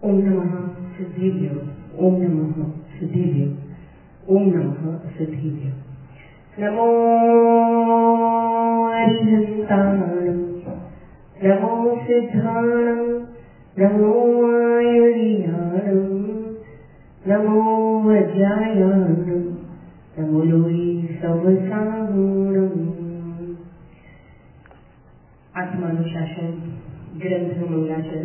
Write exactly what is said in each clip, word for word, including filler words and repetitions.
ओम नमः सिद्धिभ्यो, ओम नमः सिद्धिभ्यो, ओम नमः सिद्धिभ्यो। नमो अरिहन्ताणं, नमो सिद्धाणं, नमो आयुर्याणं, नमो वज्रायाणं, नमो लोहि संवसाहुणम्। आत्मानुशासन ग्रंथ मंगलाचरण।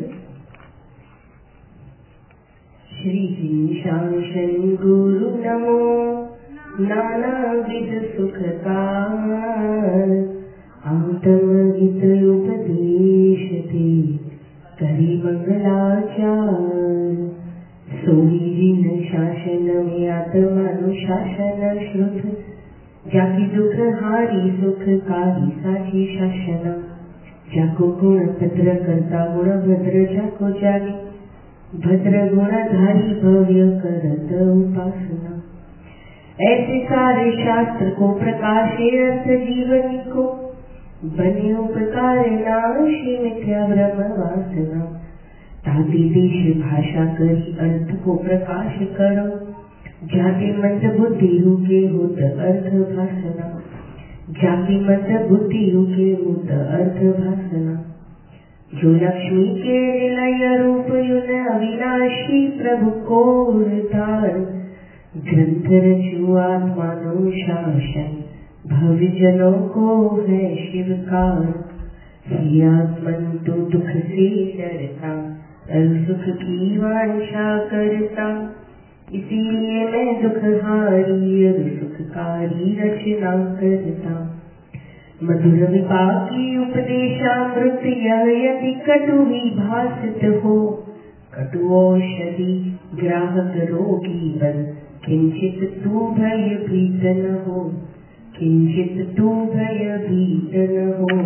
श्री शासन गुरु नमो नानाविध सुखकार, आत्महित उपदेशते करि मंगलाचार। सोई शासन में आत्मानुशासन श्रुत, जाकी दुख हारी सुखकारी साची शासन। जाको गुण भद्र करता गुण भद्र जाको जागे, भद्र गुणधारी भव्य करत उपासना। ऐसे सारे शास्त्र को प्रकाशे अर्थ जीवनी को, बने उपकार नाशे मिथ्या भ्रम वासना। ताते देश भाषा करी अर्थ को प्रकाश करो, जाके मंद बुद्धि रुके होत अर्थ भाषना। जाति मत बुद्धि रुके होत अर्थ भाषना। जो लक्ष्मी के निलय रूप युन अविनाशी प्रभु को तार, ग्रंथ रचु आत्मानुशासन भव्य जनों को है शिवकार। ही आत्मन तो दुख से डरता, अल सुख की वांछा करता। इसीलिए मैं दुख हारी सुखकारी रचना करता। मधुर विपाकी उपदेशामृत यह यदि कटु ही भाषित हो, कटु औषधि ग्राहक रोगी बन, किंचित तू भय भीत न हो, किंचित तू भय भीत न हो।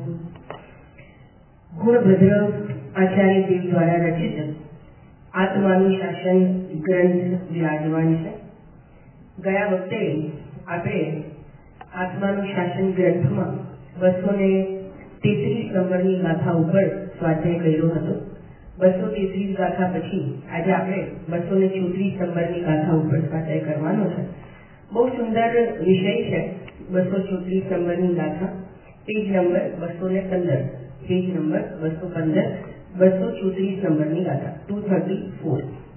गुणभद्र आचार्य देव द्वारा रचित आत्मानुशासन ग्रंथ विराजमान है। ગયા વખતે આપણે આત્માનુશાસન ગ્રંથમાં બસો ને તેત્રીસ નંબરની ગાથા ઉપર સ્વાધ્યાય કર્યો હતો। બસો તેત્રીસ ગાથા પછી આજે આપણે બસો ને ચોત્રીસ નંબરની ગાથા ઉપર સ્વાધ્યાય કરવાનો છે। બહુ સુંદર વિષય છે બસો ચોત્રીસ નંબરની ગાથા। પેજ નંબર બસો ને પંદર, પેજ નંબર બસો પંદર, બસો ચોત્રીસ નંબરની ગાથા ટુ થર્ટી ફોર।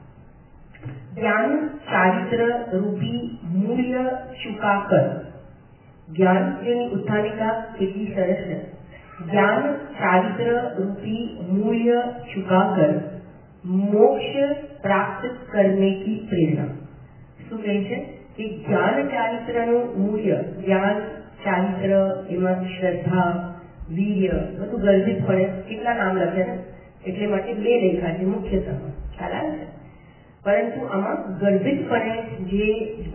જ્ઞાન ચારિત્ર રૂપી મૂલ્ય ચુકાકર। જ્ઞાન જેની ઉત્થાનિકા કેટલી સરસ છે। જ્ઞાન ચારિત્ર રૂપી મૂલ્ય ચુકાકર મોક્ષ પ્રાપ્ત કરને की પ્રેરણા। શું કહે છે કે જ્ઞાન ચારિત્રનું મૂલ્ય, જ્ઞાન ચારિત્ર એમાં શ્રદ્ધા વીર્ય બધું ગર્ભિતપણે કેટલા નામ લખ્યા છે, એટલે માટે બે લેખા છે મુખ્યતઃ, ખ્યાલ આવે છે। પરંતુ આમાં ગર્ભિતપણે જે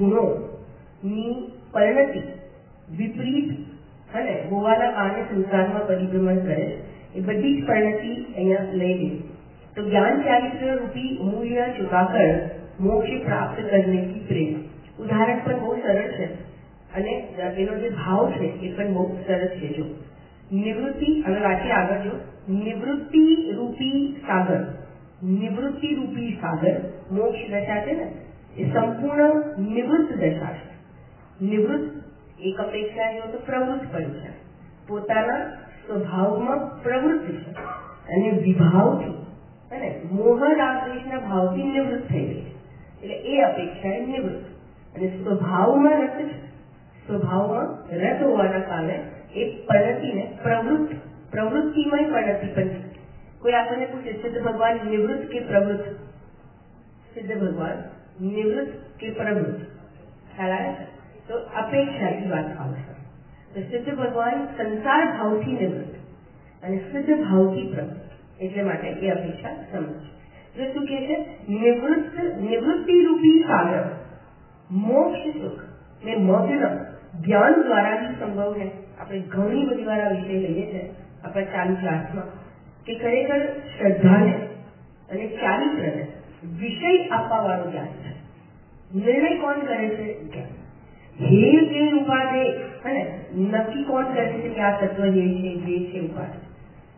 ગુણોની પરિણતિ વિપરીત અને હોવાના કારણે સંસારમાં પરિભ્રમણ કરે એ બધી જ પરિણતિ અહીંયા લઈ લે। તો જ્ઞાન ચારિત્ર રૂપી મૂલ્ય ચુકાકર મોક્ષ પ્રાપ્ત કરને की પ્રેરણા। ઉદાહરણ પણ બહુ સરળ છે અને એનો જે ભાવ છે એ પણ બહુ સરસ છે। જો નિવૃત્તિ, હવે વાંચીએ આગળ, જો નિવૃત્તિ રૂપી સાગર, નિવૃત્તિ રૂપી સાગર મોક્ષ દશા છે ને એ સંપૂર્ણ નિવૃત્ત દશા છે। નિવૃત્ત એક અપેક્ષા જો તો પ્રવૃત્ત પણ છે, પોતાના સ્વભાવમાં પ્રવૃત્ત છે અને વિભાવથી અને મોહ રાગદ્વેષના ભાવથી નિવૃત્ત થઈ ગઈ છે, એટલે એ અપેક્ષા એ નિવૃત્ત। અને સ્વભાવમાં રત છે, સ્વભાવમાં રત હોવાના કારણે એ પરિણતિને પ્રવૃત્ત, પ્રવૃત્તિમય પરિણતિ પણ છે। કોઈ આપણને પૂછે સિદ્ધ ભગવાન નિવૃત્ત કે પ્રવૃત્ત, સિદ્ધ ભગવાન નિવૃત્ત કે પ્રવૃત્ત, ખ્યાલ આવે છે? તો અપેક્ષાથી વાત આવશે। તો સિદ્ધ ભગવાન સંસાર ભાવથી નિવૃત્ત અને સિદ્ધ ભાવથી પ્રવૃત્ત, એટલે માટે એ અપેક્ષા સમજ। જો શું કહે છે નિવૃત્ત, નિવૃત્તિ રૂપી સાગર મોક્ષ સુખ ને મગ્ન જ્ઞાન દ્વારા ही સંભવ है। આપણે ઘણી બધી વાર આ વિષય લઈએ છીએ આપણા ચાલુ ક્લાસમાં કે ખરેખર શ્રદ્ધાને અને ચારિત્રને વિષય આપવા વાળું જ્ઞાન છે। નિર્ણય કોણ કરે છે? જ્ઞાન। ધ્યેય કે ઉપાધે અને નક્કી કોણ કરે છે કે આ તત્વ જે છે જે છે ઉપાધે,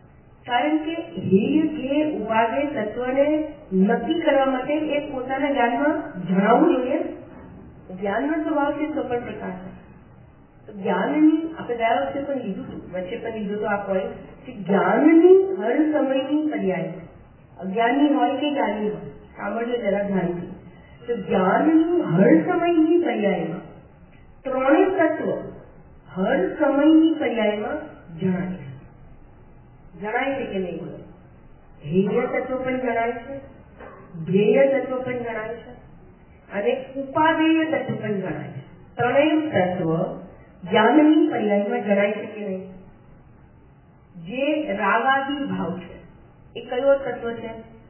કારણ કે હેય કે ઉપાદેય તત્વને નક્કી કરવા માટે એ પોતાના જ્ઞાનમાં જણાવવું જોઈએ. જ્ઞાનનો સ્વભાવ છે તો પણ પ્રકાશ છે. તો જ્ઞાનની આપણે ગયા વખતે પણ લીધું હતું, વચ્ચે પણ લીધું હતું આ પોઈન્ટ કે જ્ઞાનની હર સમયની પર્યાય, અજ્ઞાની હોય કે જ્ઞાની હોય, સાંભળજો જરા ધ્યાનથી. તો જ્ઞાનની હર સમયની પર્યાયમાં ત્રણેય તત્વ હર સમયની પર્યાયમાં જણાય છે. જણાય છે કે નહીં બોલો? હેય તત્વ પણ જણાય છે, ધ્યેય તત્વ પણ જણાય છે અને ઉપાદેય તત્વ પણ જણાય છે. ત્રણેય તત્વ જ્ઞાનની પર્યાયમાં જણાય છે કે નહીં? જે રાગાદી ભાવ છે એ કયો તત્વ છે?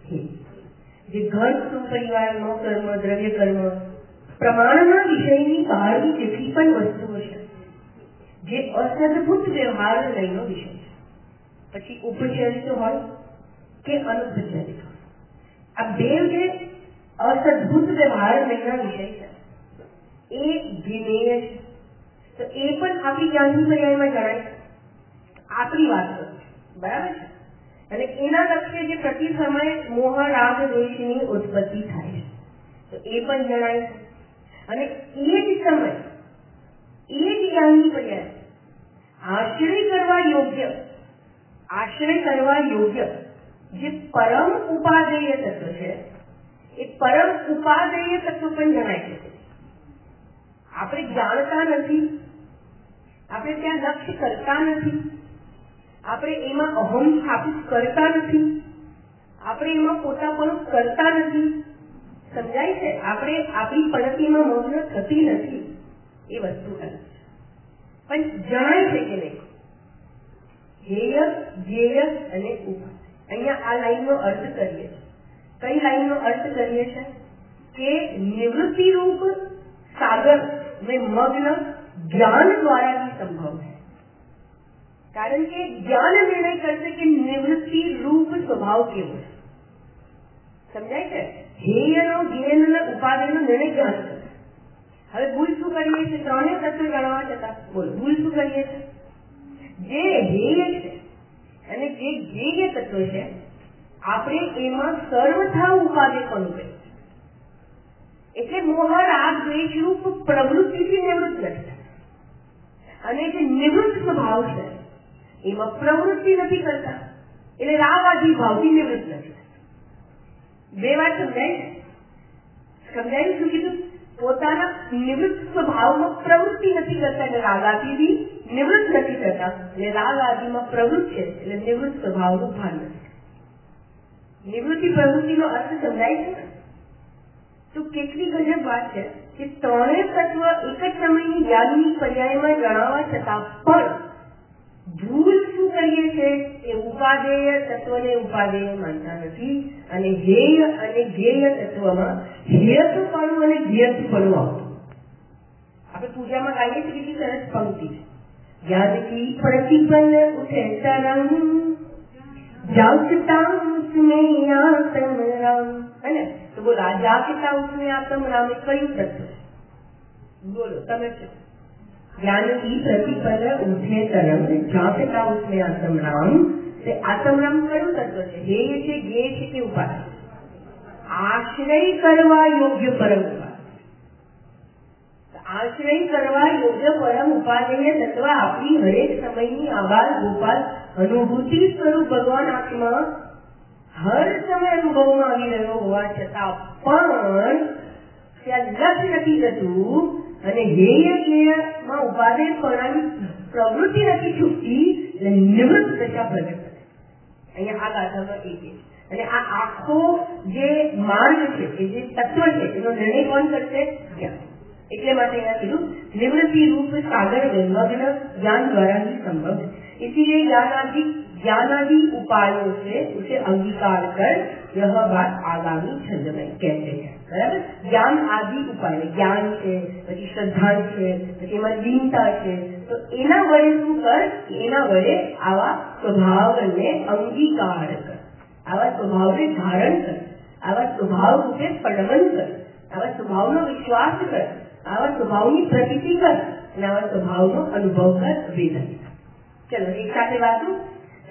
જે ઘર કુટુંબ પરિવારનો કર્મ, દ્રવ્ય કર્મ, પ્રમાણના વિષયની બહારની જેટલી પણ વસ્તુઓ છે જે અસદભૂત વ્યવહાર લઈનો વિષય છે, પછી ઉપચરિત હોય કે અનુપચરિત હોય, આ બે જે અસદભૂત વ્યવહાર લઈના વિષય છે એ જ્ઞેય છે. તો એ પણ આપણી જ્ઞાનની પર્યાયમાં જણાય છે. આપણી વાત કરું છું, બરાબર છે? અને એના લક્ષ્ય જે પ્રતિ સમય મોહ રાગ દ્વેષની ઉત્પત્તિ થાય છે તો એ પણ જણાય છે. અને એ જ સમય એ જ જ્ઞાનની પર્યાય આશ્રય કરવા યોગ્ય આશ્રય કરવા યોગ્ય જે પરમ ઉપાદેય તત્વ છે એ પરમ ઉપાદેય તત્વ પણ જણાય છે. આપણે જાણતા નથી, આપણે ત્યાં લક્ષ્ય કરતા નથી, આપણે એમાં અહમ સ્થાપિત કરતા નથી, આપણે એમાં પોતાપણું કરતા નથી, સમજાય છે? આપણે આપણી પદ્ધતિમાં મગ્ન થતી નથી, એ વસ્તુ અલગ છે. પણ જણાય છે કે નહીં? હેય, ધ્યેય અને ઉપાય. અહીંયા આ લાઈનનો અર્થ કરીએ છીએ. કઈ લાઈનનો અર્થ કરીએ છીએ? કે નિવૃત્તિ રૂપ સાગર में मग्न ज्ञान द्वारा भी संभव है. कारण के ज्ञान निर्णय करते कि निवृत्ति रूप स्वभाव केવો છે. સમજાય છે? હેયનો જ્ઞેયનો ઉપાદેયનો નિર્ણય જ્ઞાન કરે. હવે ભૂલ શું કરીએ છીએ? ત્રણેય તત્વ જાણવા છતાં બોલો ભૂલ શું કરીએ છીએ? જે હેય છે અને જે જ્ઞેય તત્વ છે આપણે એમાં સર્વથા ઉપાદેય પણ કરીએ. એટલે મોહ રાગ દ્વેષ રૂપ પ્રવૃત્તિથી નિવૃત્ત નથી. અને જે નિવૃત્ત સ્વભાવ છે એમાં પ્રવૃત્તિ નથી કરતા, એટલે રાગ આદિ ભાવથી નિવૃત્ત નથી. બે વાત સમજાય છે? સમજાયું શું કીધું? પોતાના નિવૃત્ત સ્વભાવમાં પ્રવૃત્તિ નથી કરતા એટલે રાગ આદિથી નિવૃત્ત નથી કરતા, એટલે રાગ આદિમાં પ્રવૃત્ત છે એટલે નિવૃત્ત સ્વભાવનું ભાન નથી. નિવૃત્તિ પ્રવૃત્તિનો અર્થ સમજાય છે ને? તો કેટલી ગજબ વાત છે કે ત્રણેય તત્વ એક જ સમયની જ્ઞાનની પર્યાયમાં જણાવવા છતાં પણ ભૂલ શું કરીએ છે કે ઉપાદેય તત્વને ઉપાદેય માનતા નથી અને હેય અને ધ્યેય તત્વમાં હેયત્વપણું અને ધ્યેયત્વપણું આવતું. આપણે પૂજામાં ગાઈએ છીએ કેટલી સરસ પંક્તિ છે. જ્ઞાનથી પ્રતિપન્ન ઉઠે તરંગ જાગતા उसमें आत्म राम है ना. तो वो राजा के उसमें आत्म राम एक कई तत्व बोलो તમે ज्ञान की प्रतिपन्न उठे तरंग जागता उसमें आत्म राम से आत्म राम કયું તત્વ છે? ધ્યેય છે, જ્ઞેય છે કે ઉપાય? આશ્રય કરવા યોગ્ય પરમ ઉપાય. આશ્રય કરવા યોગ્ય પરમ ઉપાદેય તત્વ આપણી હરેક સમયની આબાલ ગોપાલ અનુભૂતિ સ્વરૂપ ભગવાન આત્મા હર સમય અનુભવમાં આવી રહ્યો હોવા છતાં પણ ત્યાં લક્ષ્ય નથી જતું અને હેય જ્ઞેયમાં ઉપાદેયપણાની પ્રવૃત્તિ નથી છૂટતી એટલે નિવૃત્ત દશા પ્રગટ કરે. અહીંયા આ ગાથામાં એ છે. અને આ આખો જે માર્ગ છે એ જે તત્વ છે એનો નિર્ણય કોણ કરશે? જ્ઞાન. એટલે માટે અહીંયા કીધું निवृत्ति रूप सागर में मग्न ज्ञान द्वारा ही संभव है. इसीलिए ज्ञानादि ज्ञानादि उपायों से उसे अंगीकार कर यह बात आगामी छंद में कहते हैं. बराबर? ज्ञान आदि उपाय ज्ञान છે, પછી શ્રદ્ધા છે, પછી એમાં લીનતા છે. તો એના વડે શું કર? એના વડે આવા સ્વભાવને અંગીકાર કર, આવા સ્વભાવને ધારણ કર, આવા સ્વભાવ રૂપે ફળવન કર, આવા સ્વભાવનો વિશ્વાસ કર, આવા સ્વભાવની પ્રતીતિ કર અને આવા સ્વભાવનો અનુભવ કર. વેદન. ચલો એક સાથે વાંચું.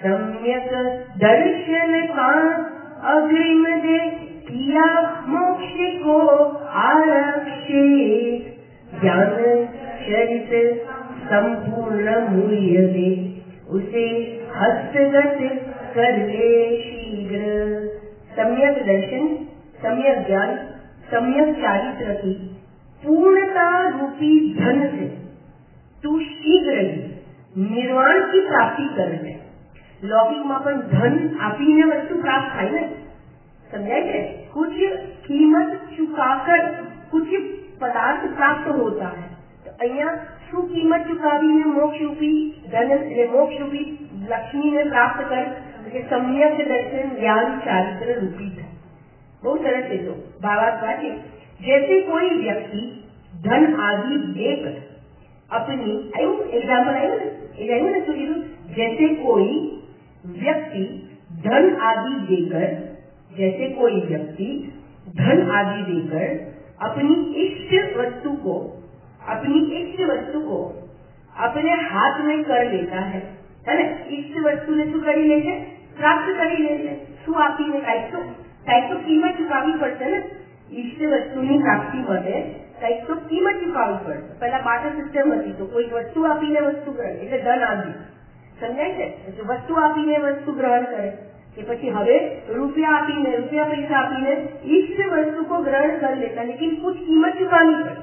सम्यक दर्शन का अग्रिम दे किया मोक्ष को आरक्षे ज्ञान चरित संपूर्ण मूल्य दे उसे हस्तगत कर ले शीघ्र। सम्यक दर्शन, सम्यक ज्ञान, सम्यक चारित्र की पूर्णता रूपी धन से तू शीघ्र ही निर्वाण की प्राप्ति कर ले। लौकिकમાં પણ ધન આપીને વસ્તુ પ્રાપ્ત થાય ને, समझाए थे? कुछ कीमत चुकाकर कुछ पदार्थ प्राप्त होता है। तो अहिया शू कीमत चुकावीने मोक्ष रूपी धन એટલે મોક્ષ રૂપી લક્ષ્મીને પ્રાપ્ત કર એટલે सम्यक दर्शन ज्ञान चारित्र रूपी था। बहुत सरस है। तो भावार्थ है जैसे कोई व्यक्ति धन आदि देकर अपनी आयु एग्जाम्पल आयु ना ये आयु ना तो जैसे कोई व्यक्ति धन आदि देकर जैसे कोई व्यक्ति धन आदि देकर अपनी इष्ट वस्तु को अपनी इष्ट वस्तु को अपने हाथ में कर लेता है, है ना? इष्ट वस्तु ने शू करी ले છે? प्राप्त करी ले છે। શું આપીને કાંઈક તો કાંઈક તો કિંમત ચૂકવવી પડશે ને। इष्ट वस्तुની प्राप्ति માટે કાંઈક તો કિંમત ચૂકવવી પડશે। પહેલા બાટર સિસ્ટમ હતી તો કોઈ વસ્તુ આપીને વસ્તુ કરે એટલે ધન આદि, સમજાય છે? તો વસ્તુ આપીને વસ્તુ ગ્રહણ કરે કે પછી હવે રૂપિયા આપીને રૂપિયા પૈસા આપીને इष्ट वस्तु को ग्रहण कर लेता, लेकिन कुछ कीमत चुकानी पड़े,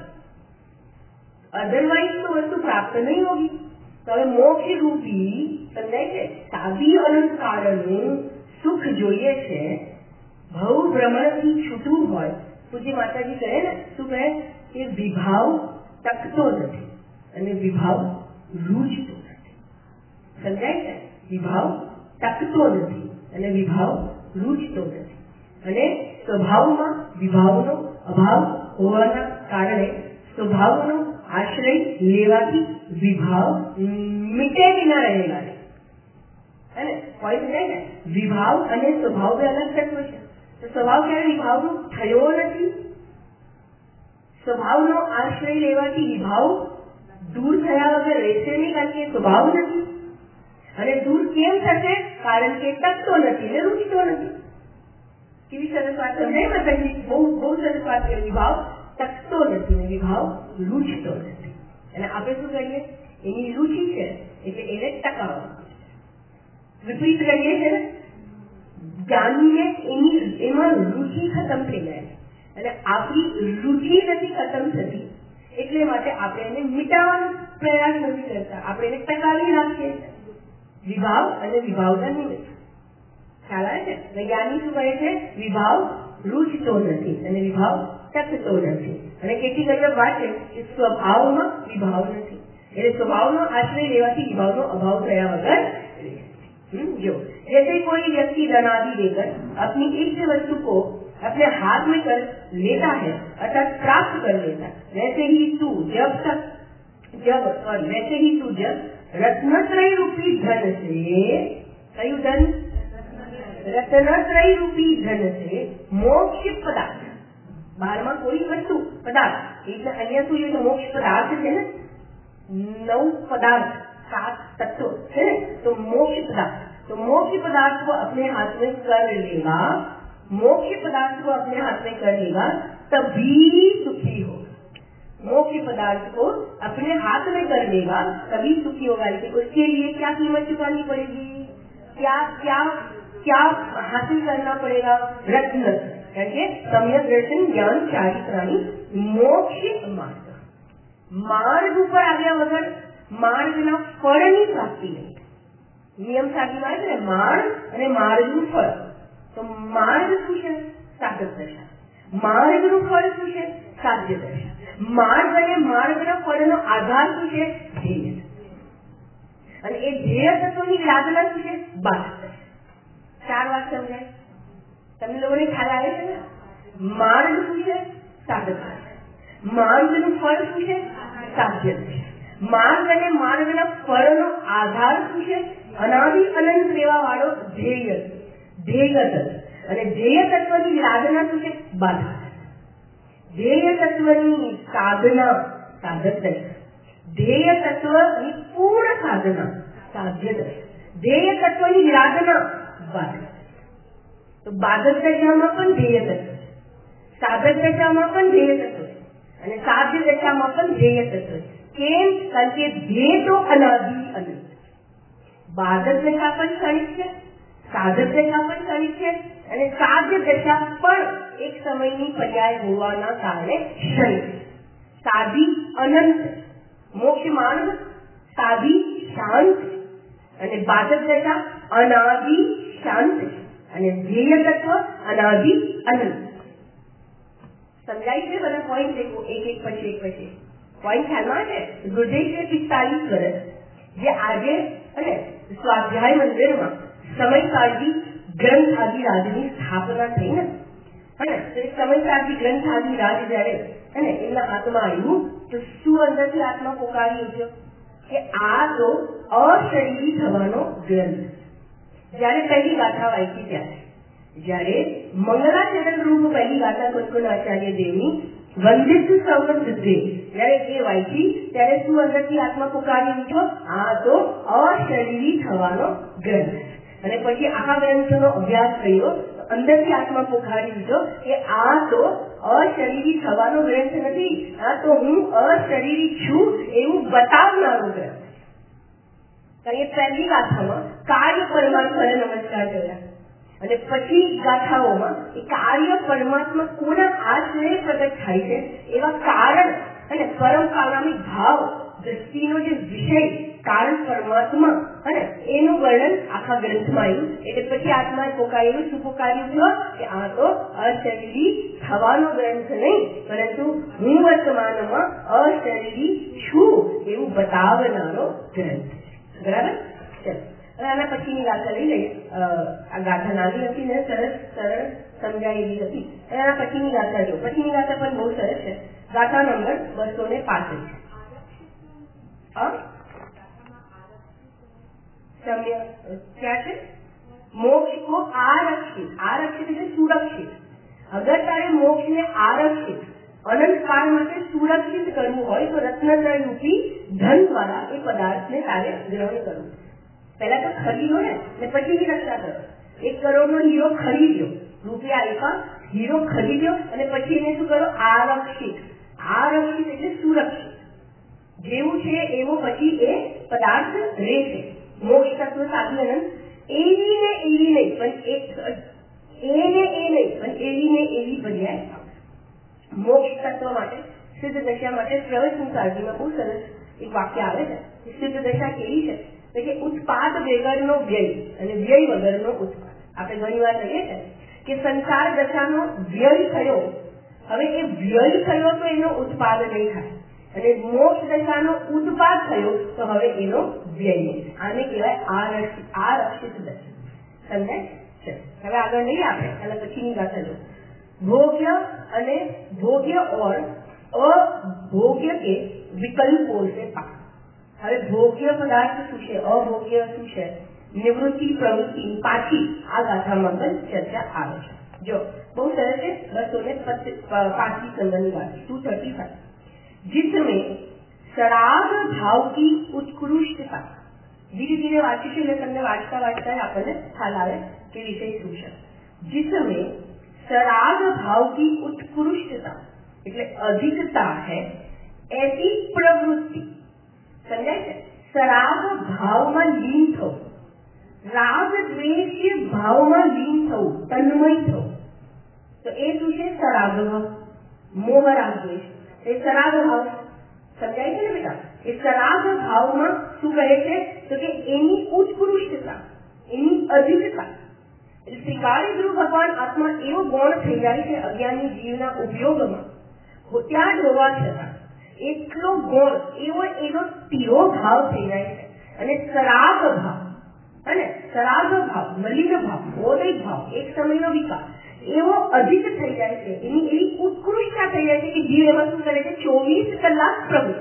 अदरवाइज तो वस्तु प्राप्त नहीं होगी। तो હવે મોક્ષ રૂપી સમજાય છે સાદી અલંકારનું સુખ જોઈએ છે, ભવ ભ્રમણથી છૂટું હોય। પૂજ્ય માતાજી કહે ને શું કહે કે વિભાવ ટકતો નથી અને વિભાવ રૂજતો નથી, સમજાય છે? વિભાવ ટકતો નથી અને વિભાવ રૂજતો નથી અને સ્વભાવમાં વિભાવનો અભાવ હોવાના કારણે સ્વભાવનો આશ્રય લેવાથી વિભાવ મીટે વિના રહેલા છે, है ना? पॉइंट है ना? विभाव અને સ્વભાવ બે અલગ તત્વ છે। તો સ્વભાવ ક્યારે વિભાવનો થયો નથી, સ્વભાવનો આશ્રય લેવાથી વિભાવ દૂર થયા વગર રહેશે નહીં, કારણ કે સ્વભાવ નથી અને દૂર કેમ થશે? કારણ કે ટકતો નથી ને રૂચતો નથી। કેવી સરસ વાત સમજાય માતાજી, બહુ બહુ સરસ વાત કરી। વિભાવ ટકતો નથી ને વિભાવ રૂચતો નથી અને આપણે શું કરીએ એની રુચિ છે એટલે એને ટકાવવા વિપરીત કરીએ છે ને। જ્ઞાનીને એની એમાં રુચિ ખતમ થઈ જાય અને આપણી રુચિ નથી ખતમ થતી એટલે માટે આપણે એને મિટાવવાનો પ્રયાસ નથી કરતા, આપણે એને ટકાવી રાખીએ। વિભાવ અને વિભાવના નિમિત્ત ખ્યાલ આવે છે? જ્ઞાની શું કહે છે? વિભાવ રૂચતો નથી અને વિભાવ ટકતો નથી અને કેટલી ગજબ વાત છે કે સ્વભાવમાં વિભાવ નથી એટલે સ્વભાવનો આશ્રય લેવાથી વિભાવનો અભાવ થયા વગર जो जैसे कोई व्यक्ति धन आदि देकर अपनी इष्ट वस्तु को अपने हाथ में कर लेता है अर्थात प्राप्त कर लेता है, वैसे ही तू जब तक जब और वैसे ही तू जब रत्नत्रय रूपी धन से कयु धन रत्नत्रय रूपी धन से मोक्ष पदार्थ बार में कोई वस्तु पदार्थ એટલે અહીંયા શું છે મોક્ષ પદાર્થ છે ને, નવ પદાર્થ सात तत्व है तो मोक्ष पदार्थ, तो मोक्ष पदार्थ को अपने हाथ में कर लेगा, मोक्ष पदार्थ को अपने हाथ में कर लेगा तभी सुखी होगा। मोक्ष पदार्थ को अपने हाथ में कर लेगा तभी सुखी होगा, लेकिन उसके लिए क्या कीमत चुकानी पड़ेगी? क्या क्या क्या हासिल करना पड़ेगा? रत्न यानी सम्यक दर्शन ज्ञान चारित्राणी मोक्ष मार्ग। मार्ग ऊपर आगे वगैरह માર્ગના ફળની પ્રાપ્તિ નહીં। નિયમ સાચી વાત છે ને, માર્ગ અને માર્ગનું ફળ। તો માર્ગ શું છે? સાધક દશા। માર્ગનું ફળ શું છે? સાધ્ય દશા। માર્ગ અને માર્ગના ફળનો આધાર શું છે? ધ્યેય અને એ ધ્યેય તત્વની સાધના શું છે? બાધક દશા। ચાર વાત સમજાય તમને લોકોને ખ્યાલ આવે છે ને? માર્ગ શું છે? સાધક દશા। માર્ગનું ફળ શું છે? સાધ્ય દશા। માર્ગ અને માર્ગના ફળનો આધાર શું છે? અનાદિ અનંત રહેવા વાળો ધ્યેય ધ્યેય તત્વ અને ધ્યેય તત્વની સાધના શું છે? બાધા। ધ્યેય તત્વની સાધના સાધક દશા, ધ્યેય તત્વની પૂર્ણ સાધના સાધ્ય દશા, ધ્યેય તત્વની વિરાધના બાધક. તો બાધક દશામાં પણ ધ્યેય તત્વ છે, સાધક દશામાં પણ ધ્યેય તત્વ છે અને સાધ્ય દશામાં પણ ધ્યેય તત્વ છે. કેમ? કારણ કે ધ્યેય તો અનાદિ અનંત. બાધક દશા પણ ક્ષણિક છે, સાધક દશા પણ ક્ષણિક છે અને સાધ્ય દશા પણ એક સમયની પર્યાય હોવાના કારણે ક્ષણિક. સાધી અનંત, મોક્ષ માર્ગ સાધી શાંત અને બાધક દશા અનાદિ શાંત અને ધ્યેય તત્વ અનાદિ અનંત. સમજાય છે? બધા પોઈન્ટ એક એક પછી એક પછી પોઈન્ટ ખ્યાલમાં છે. ગુરુદેવજીએ પિસ્તાલીસ વર્ષ જે આજે અને સ્વાધ્યાય મંદિરમાં સમયકાળજી ગ્રંથાદી રાજની સ્થાપના થઈ ને, અને સમયકાળજી ગ્રંથાદી રાજ જયારે અને એમના હાથમાં આવ્યું તો શું અંદરથી આત્મા પોકારી ઉઠ્યો કે આ તો અશરીરી થવાનો ગ્રંથ. જયારે પહેલી ગાથા વાંચી ત્યારે જયારે મંગલાચરણ રૂપ પહેલી ગાથા કુંકુનાચાર્ય દેવની વંદિત સંબંધ દેવ જયારે એ વાંચી ત્યારે શું અંદરથી આત્મા પુકારી ઉઠ્યો? આ તો અશરીરી થવાનો ગ્રંથ. અને પછી આખા ગ્રંથનો અભ્યાસ કર્યો તો અંદરથી આત્મા પુકારી ઉઠ્યો કે આ તો અશરીરી થવાનો ગ્રંથ નથી, આ તો હું અશરીરી છું એવું બતાવનારો ગ્રંથ. કારણ કે પહેલી ગાથામાં કાર્ય પરમાત્માને નમસ્કાર કર્યા અને પછી ગાથાઓમાં એ કાર્ય પરમાત્મા કોના આશ્રય પ્રગટ થાય છે એવા કારણ અને પરમ કાલામી ભાવ દ્રષ્ટિનો જે વિષય કારણ પરમાત્મા અને એનું વર્ણન આખા ગ્રંથમાં આવ્યું. એટલે પછી આત્માએ પોકાર્યું, શું પોકાર્યું કે આ તો અશરીરી થવાનો ગ્રંથ નહીં, પરંતુ હું વર્તમાનમાં અશરીરી છું એવું બતાવનારો ગ્રંથ. બરાબર? ચલો હવે આના પછીની ગાથા લઈ લઈએ. આ ગાથા નાની હતી ને સરસ સરળ સમજાયેલી હતી. એના પછીની ગાથા જો પછીની ગાથા પણ બહુ સરસ છે. ગાથા નંબર બસો ને પાસઠ. क्या है? मोक्ष को आरक्षित. आरक्षित એટલે સુરક્ષિત. અગર તારે મોક્ષને આરક્ષિત અનંત કાળ માટે સુરક્ષિત કરવું હોય તો રત્નત્રય રૂપી ધન દ્વારા એ પદાર્થને તારે ગ્રહણ કરવું. પહેલા તો ખરીદો ને પછી રક્ષા કરો. એક કરોડ નો હીરો ખરીદ્યો, રૂપિયા આપ્યા, હીરો ખરીદ્યો અને પછી એને શું કરો? આરક્ષિત. આરક્ષિત એટલે સુરક્ષિત. જેવું છે એવો પછી એ પદાર્થ રહેશે. મોક્ષ તત્વ સાધુ અનંત એવી ને એવી નહીં પણ એક એને એ નહીં પણ એવી ને એવી પર્યાય. મોક્ષ તત્વ માટે સિદ્ધ દશા માટે પ્રવચન કાળજીમાં બહુ સરસ એક વાક્ય આવે છે. સિદ્ધ દશા કેવી છે કે ઉત્પાદ વગરનો વ્યય અને વ્યય વગરનો ઉત્પાદ. આપણે ઘણી વાર કહીએ છીએ કે સંસાર દશાનો વ્યય થયો, હવે એ વ્યય થયો તો એનો ઉત્પાદ નહીં થાય અને મોક્ષ દશાનો ઉત્પાદ થયો તો હવે એનો વ્યય નહીં. આને કહેવાય આરક્ષિત આરક્ષિત દશા. સમજાય? હવે આગળ નહીં આપણે અને પછીની ગાથા જો ભોગ્ય અને ભોગ્ય और અભોગ્ય કે વિકલ્પો से पार. હવે ભોગ્ય પદાર્થ શું છે, અભોગ્ય શું છે, નિવૃત્તિ પ્રવૃત્તિ પાછી આ ગાથામાં પણ ચર્ચા આવે છે. જો બહુ સરસ છે. બસો ને પાંચી સંબંધની વાત टू थर्टी फाइव जिसमें सराग भाव की उत्कृष्टता. धीरे धीरे वांचीશું એટલે તમને વાંચતા વાંચતા આપણને ખ્યાલ આવે કે વિષય શું છે. जिसमें सराग भाव की उत्कृष्टता એટલે अधिकता है ऐसी प्रवृत्ति. સમજાય છે? સરાગ ભાવમાં લીન થવું, રાગ દ્વેષ ભાવમાં લીન થવું, તન્મય થવું. તો એ શું છે? સરાગ ભાવ. મોહ રાગ દ્વેષ એ સરાગ ભાવ. સમજાય છે ને બેટા? એ સરાગ ભાવમાં શું કહે છે તો કે એની ઉત્કૃષ્ટતા, એની અધિકતા. શ્રીકાળી ગુરુ ભગવાન આત્મા એવો ગૌણ થઈ જાય છે અજ્ઞાની જીવના ઉપયોગમાં, ત્યાં જ હોવા છતાં એટલો ગૌણ એવો એનો તીરો ભાવ થઈ જાય છે. અને સરાગ ભાવ અને સરાગ ભાવ, મલિન ભાવ, ઓદય ભાવ, એક સમયનો વિકાસ એવો અધિક થઈ જાય છે, એની એવી ઉત્કૃષ્ટતા થઈ જાય છે કે જીવ એમાં શું કરે છે? ચોવીસ કલાક પ્રભુ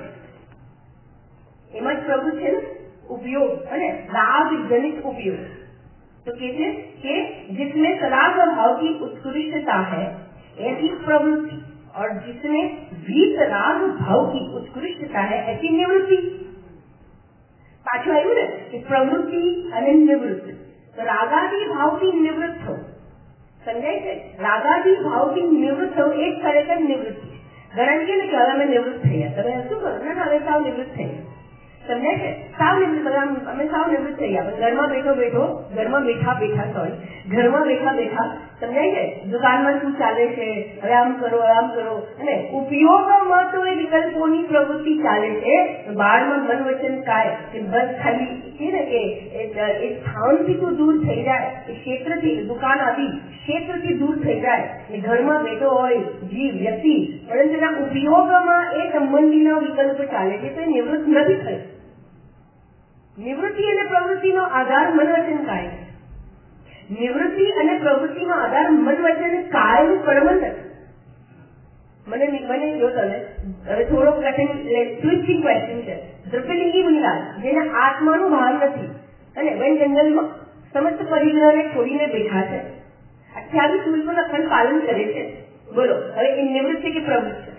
એમાં જ પ્રભુ છે ને उपयोग અને राग जनित उपयोग. तो कहते हैं कि जिसमें सराग भाव की उत्कृष्टता है ऐसी प्रवृत्ति और जिसमें वीत राग भाव की उत्कृष्टता है ऐसी निवृत्ति. પાછું આવ્યું ને કે પ્રવૃત્તિ અને નિવૃત્તિ. તો રાગાદી ભાવથી નિવૃત્ત થવું, સમજાય છે? રાગાદી ભાવથી નિવૃત્ત થવું એ જ ખરેખર નિવૃત્તિ. ઘણા કે હવે અમે નિવૃત્ત થયા, તમે શું કરો? ના ના, હવે સાવ નિવૃત્ત થયા, સમજાય છે? સાવ નિવૃત્ત, અમે સાવ નિવૃત્ત થયા. પણ ઘરમાં બેઠો બેઠો ઘરમાં બેઠા બેઠા સોરી ઘરમાં બેઠા બેઠા સમજાય છે? દુકાનમાં શું ચાલે છે, હવે આમ કરો આમ કરો, અને ઉપયોગમાં તો એ વિકલ્પોની પ્રવૃત્તિ ચાલે છે. બાળમાં મન વચન કાય કે બસ ખાલી છે ને કે એ સ્થાનથી તો દૂર થઈ જાય, એ ક્ષેત્રથી, દુકાન આદિ ક્ષેત્રથી દૂર થઈ જાય, એ ઘરમાં બેઠો હોય જીવ વ્યક્તિ, પરંતુ એના ઉપયોગમાં એ સંબંધીના વિકલ્પ ચાલે છે, તો એ નિવૃત્ત નથી થયું. નિવૃત્તિ અને પ્રવૃત્તિનો આધાર મન વચન કાય. નિવૃત્તિ અને પ્રવૃત્તિનો આધાર મન વચન કાયનું પ્રબંધ. મને મને જો તમે હવે થોડો કઠિન ટ્વિસ્ટિંગ ક્વેશ્ચન છે. દ્રવ્યલિંગી મુનિલાલ જેને આત્માનું ભાન નથી અને વન જંગલમાં સમસ્ત પરિગ્રહને છોડીને બેઠા છે, અઠ્યાવીસ દિવસોના અખંડ પાલન કરે છે, બોલો હવે એ નિવૃત્તિ કે પ્રવૃત્તિ?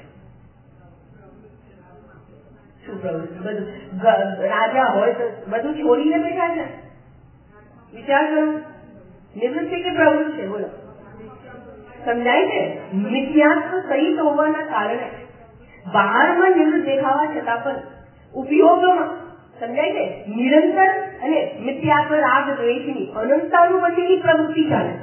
શું પ્રવૃત્તિ? બધું રાજા હોય તો બધું છોડીને બેઠા છે. વિચાર કરો, નિવૃત્તિ કે પ્રવૃત્તિ છે? બોલો, સમજાય છે? મિથ્યાત્વ સહિત હોવાના કારણે બહારમાં નિવૃત્ત દેખાવા છતાં પણ ઉપયોગમાં સમજાય છે નિરંતર અને મિથ્યાત્વ રાગ દ્વેષની અનંતાનુબંધીની પ્રવૃત્તિ ચાલે.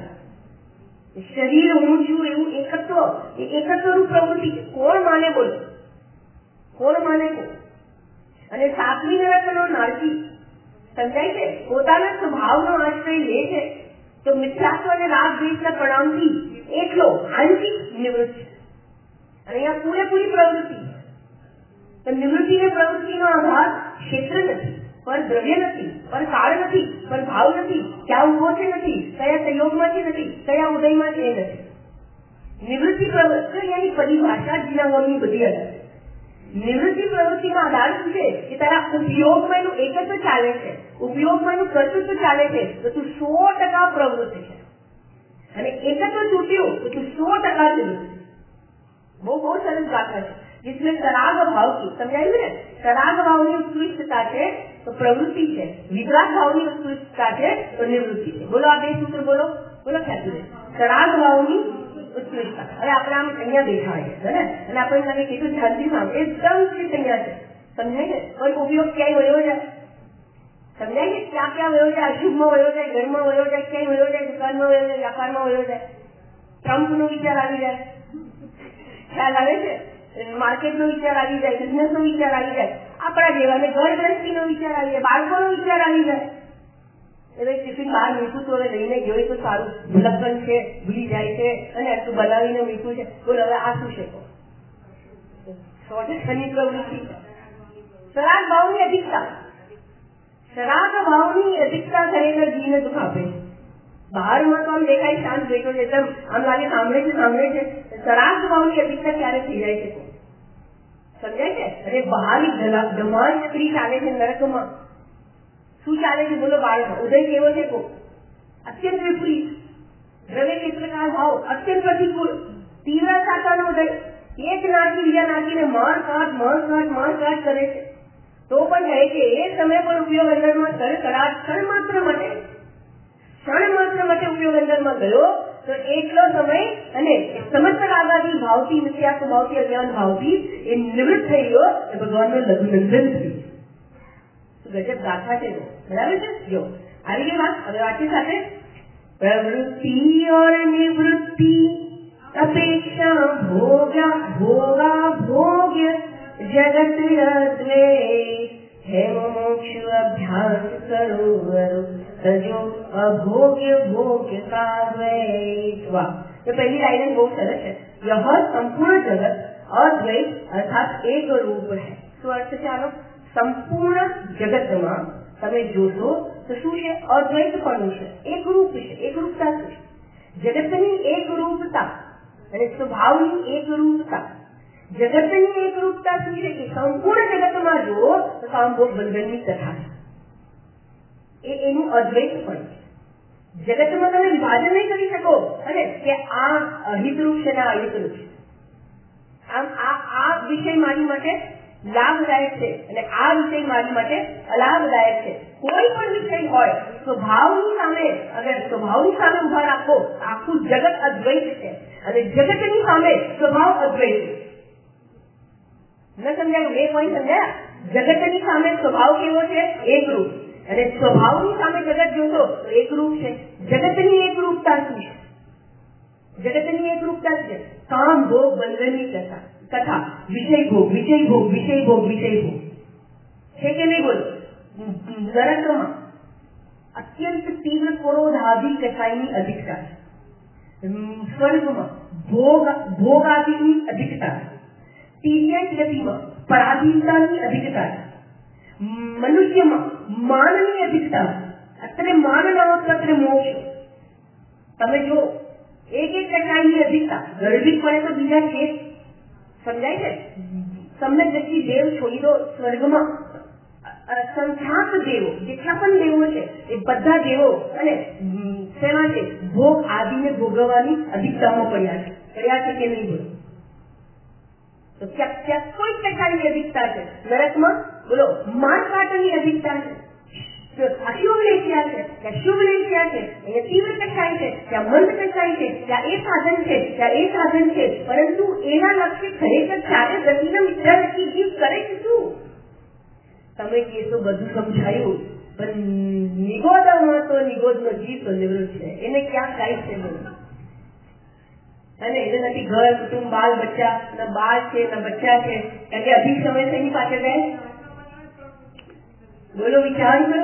શરીર હું છું એવું એકત્વ, એ એકત્વનું પ્રવૃત્તિ કોણ માને? બોલો, કોણ માને? અને સાતમી નરકનો નારકી સમજાય છે પોતાના સ્વભાવનો આશ્રય લે છે, તો મિથ્યાત્વ અને રાગ દ્વેષના પરિણામથી એકલો આંશિક નિવૃત્તિ. અને અહીંયા પૂરેપૂરી પ્રવૃત્તિ. તો નિવૃત્તિ અને પ્રવૃત્તિનો આધાર ક્ષેત્ર નથી, પર દ્રવ્ય નથી, પર કાળ નથી, પર ભાવ નથી, ક્યાં ઉભો છે નથી, કયા સંયોગમાંથી નથી, કયા ઉદયમાં છે નથી. નિવૃત્તિ પ્રવૃત્તિ એની પરિભાષા જીનાવવાની બધી અલગ. નિવૃત્તિ પ્રવૃત્તિનો આધાર શું છે કે તારા ઉપયોગમાં એનું એકત્વ ચાલે છે, ઉપયોગમાં એનું કર્તૃત્વ ચાલે છે, તો તું સો ટકા પ્રવૃત્તિ છે. અને એકત્વ તૂટ્યું તો તું સો ટકા નિવૃત્તિ. બહુ બહુ સરસ ગાથા છે जिसमें सराग भाव की समझाયું ને, सराग भावની ઉત્કૃષ્ટતા છે તો પ્રવૃત્તિ છે, વિતરાગ ભાવની ઉત્કૃષ્ટતા છે તો નિવૃત્તિ છે. બોલો આ બે સૂત્ર બોલો, બોલો ખ્યાતિ. સરાગ ભાવની ઉત્કૃષ્ટતા. હવે આપણે આમ અહીંયા બેઠા હોઈએ ને અને આપણે લાગે કેટલું ધ્યાનથી સાંભળે, એકદમ સ્થિત અહીંયા છે, સમજાય ને? પણ ઉપયોગ ક્યાંય વયો જાય, સમજાય ને? ક્યાં ક્યાં વયો જાય? અશુભમાં વયો જાય, ઘરમાં વયો જાય, ક્યાંય વયો જાય, દુકાનમાં વયો જાય, વ્યાપારમાં વયો જાય, ટ્રમ્પનો વિચાર આવી જાય, ખ્યાલ આવે છે? માર્કેટનો વિચાર આવી જાય, બિઝનેસનો વિચાર આવી જાય, આપણા જેવાને ઘર ગૃહસ્થીનો વિચાર આવી જાય, બાળકોનો વિચાર આવી જાય. એ ભાઈ ટિફિન બહાર મીઠું તો હવે લઈને ગયો તો સારું, ભૂલકન છે, ભૂલી જાય છે, અને આટલું બનાવીને મીઠું છે. બોલો હવે આ શું છે? સો ટકાની પ્રવૃત્તિ. સરાગ ભાવની અધિકતા. સરાગ ભાવની અધિકતા ખરેખર જીવને દુઃખ આપે છે. બહારમાં તો આમ દેખાય શાંત બેઠો છે, એકદમ આમ લાગે સાંભળે છે સાંભળે છે. સરાગ ભાવની અધિકતા ક્યારે થઈ જાય છે? સમજાય છે? અરે બહારની ધમાલ સ્ત્રી ચાલે છે નરકમાં. શું ચાલે છે? બોલો બાળક ઉદય કેવો છે? કો અત્યંત વિપરીત. દ્રવ્ય ક્ષેત્રકાર ભાવ અત્યંત પ્રતિકૂળ, તીવ્ર શાખાનો ઉદય. એક નાચી બીજા નાચીને માર કાટ માર કાટ માર કાટ કરે છે. તો પણ કહે છે એ સમય પર ઉપયોગ અંદરમાં કડાટ ક્ષણ માત્ર માટે ક્ષણ માત્ર માટે ઉપયોગ અંદરમાં ગયો તો એટલો સમય અને સમસ્ત રાગાદી ભાવથી મિથ્યાત્વ ભાવથી અજ્ઞાન ભાવથી એ નિવૃત્ત થઈ ગયો એ ભગવાનનો લઘુનંદન થઈ. ગજબ ગાથા છે, બરાબર છે? જો આવી ગઈ વાત. હવે વાંચી સાથે પ્રવૃત્તિ और निवृत्ति अपेक्षा भोगा भोगा भोग्य जगत द्वेष है मोक्ष अभ्यास सरोवर सजो अभोग्य भोग्य का द्वेष. वाह, तो पहली लाइन बहुत सरस है. यह संपूर्ण जगत अद्वैत अर्थात एक रूप है. શું અર્થ છે આનો? સંપૂર્ણ જગતમાં તમે જોશો તો શું છે? અદ્વૈતપણું છે, એક રૂપ છે, એક રૂપતા છે. જગતની એક રૂપતા અને સ્વભાવની એક રૂપતા. જગતની એક રૂપતા શું છે કે સંપૂર્ણ જગતમાં જુઓ તો કામભોગ બંધનની કથા છે. એ એનું અદ્વૈતપણ છે. જગતમાં તમે વિભાજન નહીં કરી શકો અને કે આ અહિતરૂપ છે ને આ અહિતરૂપ છે. આમ આ આ વિષય મારી માટે લાભદાયક છે અને આ વિષય મારી માટે અલાભદાયક છે. કોઈ પણ વિષય હોય સ્વભાવની સામે અગર સ્વભાવની સામે ઉભા રાખો આખું જગત અદ્વૈત છે અને જગતની સામે સ્વભાવ અદ્વૈત છે. ન સમજાયું? બે પોઈન્ટ સમજાયા? જગતની સામે સ્વભાવ કેવો છે? એકરૂપ. અને સ્વભાવની સામે જગત જોશો તો એકરૂપ છે. જગતની એકરૂપતા શું છે? જગતની એકરૂપતા છે કામ ભોગ બંધનની કથા કથા વિષય ભોગ વિષય ભોગ વિષય ભોગ વિષય ભોગ છે કે નહીં? બોલો. નરકમાં અત્યંત તીવ્ર ક્રોધાદિ કસાઈની અધિકતા, સ્વર્ગમાં ભોગ ભોગાદિની અધિકતા, તિર્યક ગતિમાં પરાધીનતાની અધિકતા, મનુષ્યમાં માનની અધિકતા. અત્રે માન ન હોત અત્રે મોક્ષ. તમે જો એક એક કસાઈની અધિકતા ગર્ભિત પડે તો બીજા છે. સમજાય છે? તમને જેટલી દેવ છોડી દો સ્વર્ગમાં સંખ્યાત દેવો જેટલા પણ દેવો છે એ બધા દેવો અને શેમાં છે? ભોગ આદિને ભોગવવાની અધિકતામાં પડ્યા છે. પડ્યા છે કે નહીં? બોલો. તો ક્યાંક ક્યાંક કોઈ પ્રકારની અધિકતા છે. નરકમાં બોલો માન કાટની અધિકતા છે, અશુભ લેખ્યા છે, ત્યાં શુભ લેખ્યા છે, અહીંયા તીવ્ર કસાય છે, ત્યાં મંદ કસાય છે, ત્યાં એ સાધન છે, ત્યાં એ સાધન છે. પરંતુ એના લક્ષ્ય ખરેખર ચારે ગતિના મિત્ર નક્કી જીવ કરે છે શું? તમે કહેશો બધું સમજાયું પણ નિગોદમાં તો નિગોદનો જીવ તો નિવૃત્ત છે, એને ક્યાં કાંઈ છે? બોલો. અને એને નથી ઘર કુટુંબ બાલ બચ્ચા, ના બાળ છે ના બચ્ચા છે, કારણ કે અધિક સમય એની પાસે રહે. બોલો, વિચાર કરો.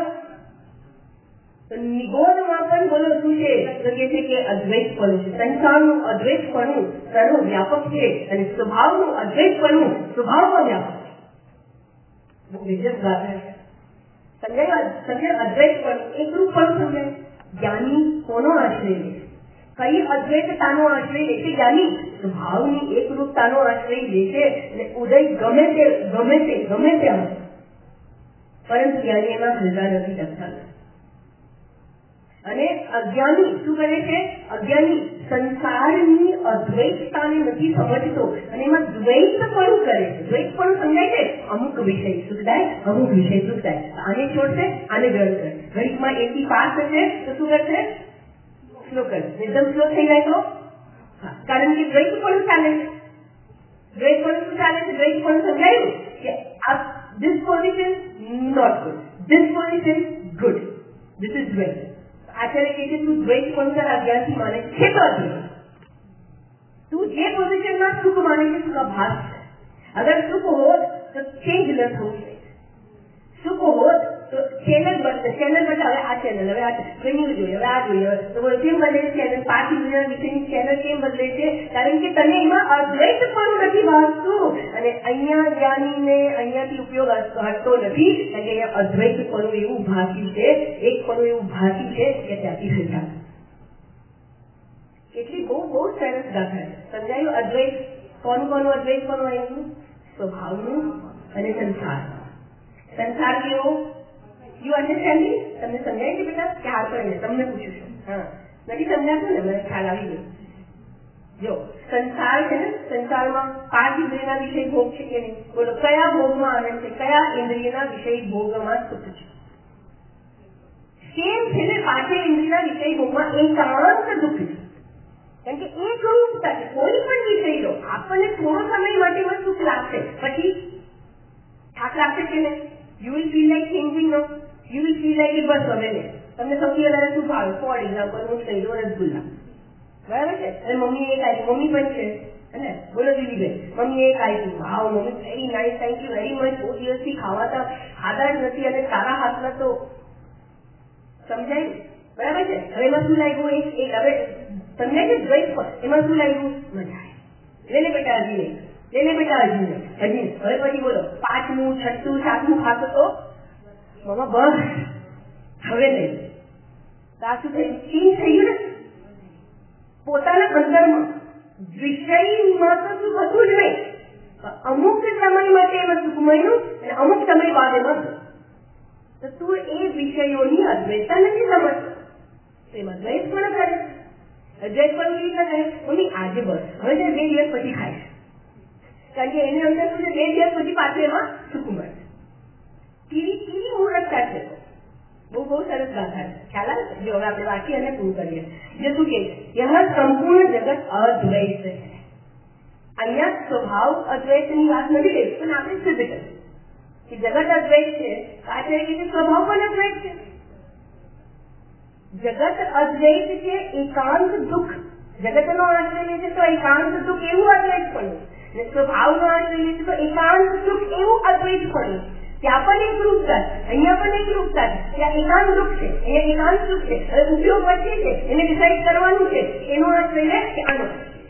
નિગોદમાં પણ બોલો શું છે? તો કે છે કે અદ્વૈતપણું છે. સંસારનું અદ્વૈતપણું સર્વ વ્યાપક છે અને સ્વભાવનું અદ્વૈતપણું સ્વભાવમાં વ્યાપક છે. વિજય ગાથા છે. સમજાય? સમજાય? અદ્વૈતપણું એકરૂપપણું સમજાય. જ્ઞાની કોનો આશ્રય લે? કઈ અદ્વૈતતાનો આશ્રય લે છે? જ્ઞાની સ્વભાવની એકરૂપતાનો આશ્રય લે છે અને ઉદય ગમે તે ગમે તે ગમે તે હશે પરંતુ જ્ઞાની એમાં હલતા નથી શકતા. અને અજ્ઞાની શું કરે છે? અજ્ઞાની સંસારની અદ્વૈતતાને નથી સમજતો અને એમાં દ્વૈતપણું કરે છે. દ્વૈતપણું સમજાય છે? અમુક વિષય સુખદાય, અમુક વિષય સુખદાય. આને છોડશે, આને ગ્રહણ કરે. ગણિતમાં એથી પાસ થશે તો શું કરશે? સ્લો કરશે. એકદમ સ્લો થઈ જાય તો કારણ કે દ્વૈતપણું ચાલે છે. દ્વૈતપણું શું ચાલે છે? દ્વૈતપણું સમજાયું કે આ this position not good, this position good, this is well. Acharya કહે છે તું દ્વૈતપણું તારા અજ્ઞાનથી માને છે તો તું જે પોઝિશનમાં સુખ માને છે સુખ ભાસ છે. અગર સુખ હોત તો ચેન્જ ન થવું જોઈએ. સુખ હોત તો ચેનલ બદલે ચેનલ બદલે હવે આ ચેનલ હવે આ ટ્રેનિંગ જોઈએ હવે આ જોઈએ તો કેમ બદલે ચેનલ પાછી દુનિયા વિશેની ચેનલ કેમ બદલે છે? કારણ કે તને એમાં અદ્વૈતપણું નથી ભાસતું અને અહીંયા જ્ઞાનીને અહીંયાથી ઉપયોગ હટતો નથી કારણ કે અહીંયા અદ્વૈતપણું એવું ભાસ્યું છે, એકપણું એવું ભાસ્યું છે કે ત્યાંથી સમજાય. એટલી બહુ બહુ સરસ ગાથા છે. સમજાયું? અદ્વૈત કોનું કોનું અદ્વૈતપણું આવ્યું? સ્વભાવનું અને સંસાર. સંસાર કેવો? You understanding? તમને સમજાય છે બેટા? કે હાર કરીને તમને પૂછું છું. હા, નથી સમજાતું ને? મને ખ્યાલ આવી ગયો. જો સંસાર છે ને, સંસારમાં પાંચ ઇન્દ્રિયના વિષય ભોગ છે કે નહીં? બોલો કયા ભોગમાં આનંદ છે? કયા ઇન્દ્રિયના વિષય ભોગમાં સુખ છે? કેમ છે ને પાંચે ઇન્દ્રિયના વિષય ભોગમાં એકાંત દુઃખ છે? કારણ કે એક રૂપતા છે. કોઈ પણ વિષય લો આપણને થોડો સમય માટે સુખ લાગશે પછી થાક લાગશે કે નહીં? You will feel like changing no. You will feel like બસ હવે ને તમને સૌથી વધારે શું ભાવે? ફોર એક્ઝામ્પલ હું કહી દઉં રસગુલ્લા. બરાબર છે? અને મમ્મી એક આવી મમ્મી પણ છે ને બોલો દીદીબેન મમ્મી એક આવી wow mummy very nice thank you very much. બહુ દિવસથી ખાવાતા ખાધા જ નથી અને તારા હાથમાં તો સમજાયું? બરાબર છે? હવે એમાં શું લાગ્યું? એક એક હવે તમને કે દ્વૈત એમાં શું લાગ્યું? મજા આવે. લેને બેટા હજી નહીં, લેને બેટા હજી નહીં, હજી હવે પછી બોલો પાંચમું છઠ્ઠું સાતમું ખાતો તો મમ્મા બસ હવે નહીં. આ શું થયું? ચેન્જ થઈ ગયું ને પોતાના અંદરમાં. વિષયમાં તો સુખ હતું જ નહીં, અમુક સમય માટે એમાં સુખ મળ્યું અને અમુક સમય બાદ એમાં તો તું એ વિષયોની અદ્વૈતતા નથી સમજતો. એમાં દ્વૈત પણ કરે. દ્વૈત પણ કેવી રીતે થાય? મમ્મી આજે બસ હવે બે દિવસ પછી ખાઈશ. કારણ કે એની અંદર શું છે, બે દિવસ પછી પાછું એમાં સુખ મળે. કેવી કેવી મૂર્ખતા છે. બહુ બહુ સરસ ગાથા છે. ખ્યાલ આવે છે? જો હવે આપણે વાંચી અને પૂરું કરીએ. જે શું કે યહ સંપૂર્ણ જગત અદ્વૈત છે. અહીંયા સ્વભાવ અદ્વૈતની વાત નથી રહી, પણ આપણે સિદ્ધ કરીએ કે જગત અદ્વૈત છે. આચાર્ય કે સ્વભાવ પણ અદ્વૈત છે. જગત અદ્વૈત છે. એકાંત દુઃખ જગતનો આશ્રય લે છે તો એકાંત દુઃખ એવું અદ્વૈત પડ્યું, અને સ્વભાવનો આશ્રય લે છે તો એકાંત સુખ એવું અદ્વૈત પડ્યું. ત્યાં પણ એક રૂપતા છે, અહીંયા પણ એક રૂપતા છે. ત્યાં એકાંત દુઃખ છે, અહીંયા એકાંત સુખ છે. હવે ઉપયોગ વચ્ચે છે, એને ડિસાઇડ કરવાનું છે એનો આશ્રય લે કે આનો.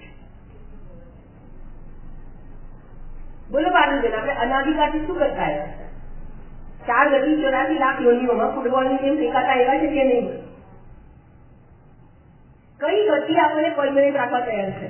બોલો પાર્વતીબેન, આપણે અનાદિકાળથી શું કરતા આવ્યા? ચાર ગતિ ચોરાસી લાખ યોનિઓમાં ફૂટબોલની જેમ ફેંકાતા આવ્યા છે કે નહીં? કઈ ગતિ આપણને પરમેનન્ટ રાખવા તૈયાર છે?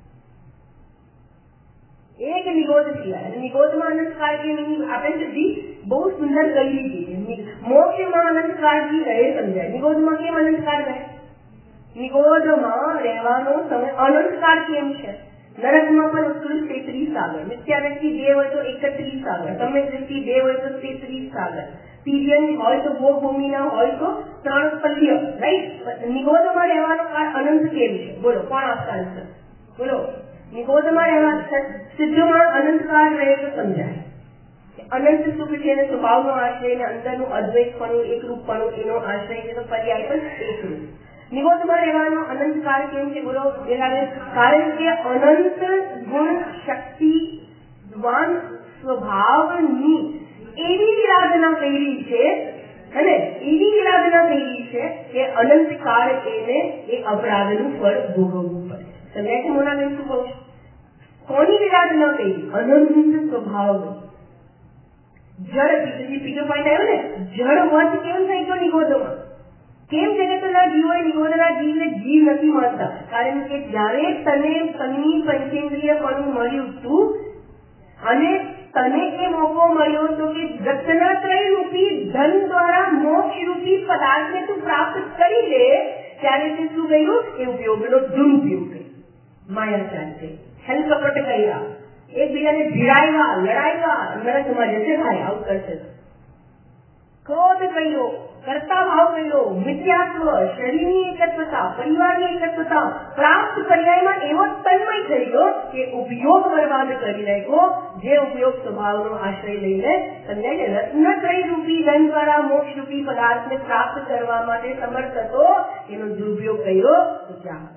એક નિગોદ સિવાય. નિગોદમાં અનંતકાળ કે આપણે સુધી બહુ સુંદર કહી દીધી. મોક્ષમાં અનંતકાળથી રહે સમજાય. નિગોદમાં કેમ અનંતકાળ રહે? નિગોદમાં રહેવાનો સમય અનંતકાળ કેમ છે? નરકમાં પણ ઉત્કૃષ્ટ તેત્રીસ સાગર, મિથ્યા વ્યક્તિ બે હોય તો એકત્રીસ સાગર, તમે વ્યક્તિ બે હોય તો તેત્રીસ સાગર, તિર્યન હોય તો ભોગ ભૂમિના હોય તો ત્રણ પલ્ય. રાઈટ? નિગોદમાં રહેવાનો કાળ અનંત કેમ છે? બોલો, કોણ આપતા છે? બોલો. નિગોદમાં રહેવા સિદ્ધમાં અનંતકાળ રહે તો સમજાય. અનંત સુખ છે અને સ્વભાવનો આશ્રય અને અંદરનું અદ્વૈતપણું એકરૂપપણું એનો આશ્રય છે તો પર્યાય પણ એકરૂપ. નિગોદમાં રહેવાનો અનંતકાળ કેમ છે? બોલો. કારણ કે અનંત ગુણ શક્તિવાન સ્વભાવની એવી વિરાધના કરી છે અને એવી વિરાધના કરી છે કે અનંતકાળ એને એ અપરાધનું ફળ ભોગવવું પડે. સમજાય છે મોનાબેન શું કહું છું? કોની વિરાધના કરી? અનંત સ્વભાવ. જળ બીજો પોઈન્ટ આવ્યો ને, જળ વધ કેમ થઈ ગયો નિગોદમાં? કેમ જગતના જીવો નિગોદના જીવને જીવ નથી મળતા? કારણ કે જયારે તને તની પંચેન્દ્રિય પણ મળ્યું તું અને તને એ મોકો મળ્યો તો કે રત્નત્રય રૂપી ધન દ્વારા મોક્ષ રૂપી પદાર્થને તું પ્રાપ્ત કરી લે, ત્યારે તે શું કર્યું? એ ઉપયોગનો દુરુપયોગ કર્યો. માયાચાર છે, છલ કપટ કર્યા, એકબીજાને ભીડાવ્યા, લડાવ્યા, નરકમાં જશે ભાઈ આવું કરશે. ક્રોધ કર્યો, કર્તા ભાવ કર્યો, મિથ્યાત્વ, શરીરની એકત્વતા, પરિવારની એકત્વતા પ્રાપ્ત પર્યાયમાં એવો તન્મય થઈ ગયો કે ઉપયોગ બરબાદ કરી નાખ્યો. જે ઉપયોગ સ્વભાવનો આશ્રય લઈને સમજાય છે રત્નત્રય રૂપી ધન દ્વારા મોક્ષ રૂપી પદાર્થને પ્રાપ્ત કરવા માટે સમર્થ હતો, એનો દુરુપયોગ કર્યો તો ક્યાં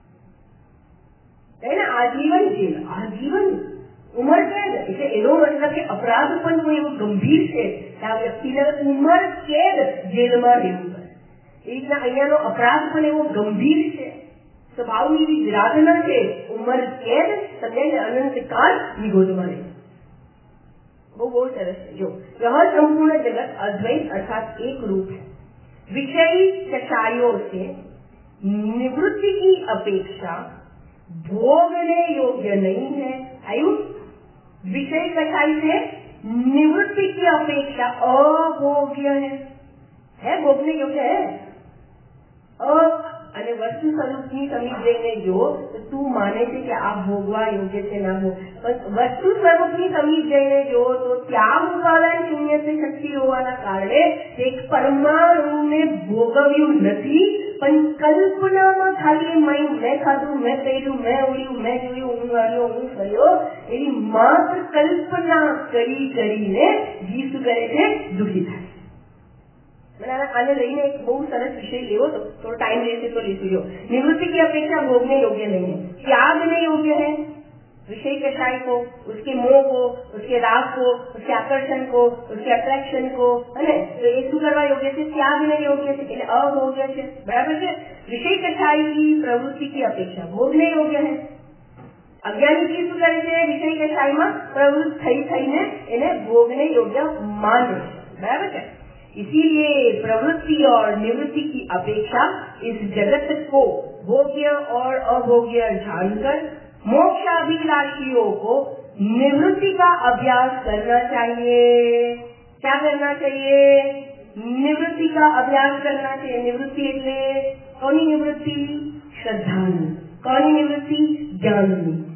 એને આજીવન જેલ, આજીવન ઉંમર કેદ. એટલે એનો મતલબ કે અપરાધ પણ કોઈ એવો ગંભીર છે કે આ વ્યક્તિને ઉંમર કેદ જેલમાં રહેવું પડે. એ રીતના અહીંયાનો અપરાધ પણ એવો ગંભીર છે. સ્વભાવની એવી વિરાધના છે, ઉંમર કેદ સમજાય અનંતકાળ નિગોદમાં રહે. બહુ બહુ સરસ છે. જો यह संपूर्ण जगत अद्वैत अर्थात एक रूप है. विषयी कषायों से निवृत्ति की अपेक्षा भोगने योग्य नहीं है. आयु विषय कषाय से निवृत्ति की अपेक्षा अभोग्य है. है भोगने योग्य है. અને વસ્તુ સ્વરૂપની સમીપ જઈને જો તું માને છે કે આ ભોગવા યોગ્ય છે ના ભોગ, વસ્તુ સ્વરૂપની સમીપ જઈને જો તો ત્યાં ઉપાદાન શૂન્ય શક્તિ હોવાના કારણે એક પરમાણુને ભોગવ્યું નથી, પણ કલ્પનામાં ખાલી મેં મેં ખાધું, મેં પહેર્યું, મેં ઉડ્યું, મેં જોયું, હું આવ્યો, હું ફર્યો એવી માત્ર કલ્પના કરી કરીને જીવ શું કરે છે? દુઃખી થાય. આને લઈને એક બહુ સરસ વિષય લેવો તો થોડો टाइम लेते तो लेते जो निवृत्ति की अपेक्षा भोगने योग्य नहीं है. त्यागने योग्य है विषय कषाय को, उसके मोह को, उसके राग को, उसके आकर्षण को, उसके अट्रैक्शन को, है तो ये શું કરવા યોગ્ય છે? ત્યાગને યોગ્ય છે એટલે અભોગ્ય છે. બરાબર છે? વિષય કષાય की प्रवृत्ति की अपेक्षा भोगने योग्य है. અજ્ઞાની જીવ શું કરે છે? વિષય કષાયમાં પ્રવૃત્ત થઈ થઈને એને ભોગને યોગ્ય માને છે. બરાબર છે? इसीलिए प्रवृत्ति और निवृत्ति की अपेक्षा इस जगत को भोग्य और अभोग्य जानकर मोक्षाभिलाषियों को निवृत्ति का अभ्यास करना चाहिए. क्या करना चाहिए? निवृत्ति का अभ्यास करना चाहिए. निवृत्ति એટલે કોની નિવૃત્તિ? શ્રદ્ધાની. કોની નિવૃત્તિ? જ્ઞાનની.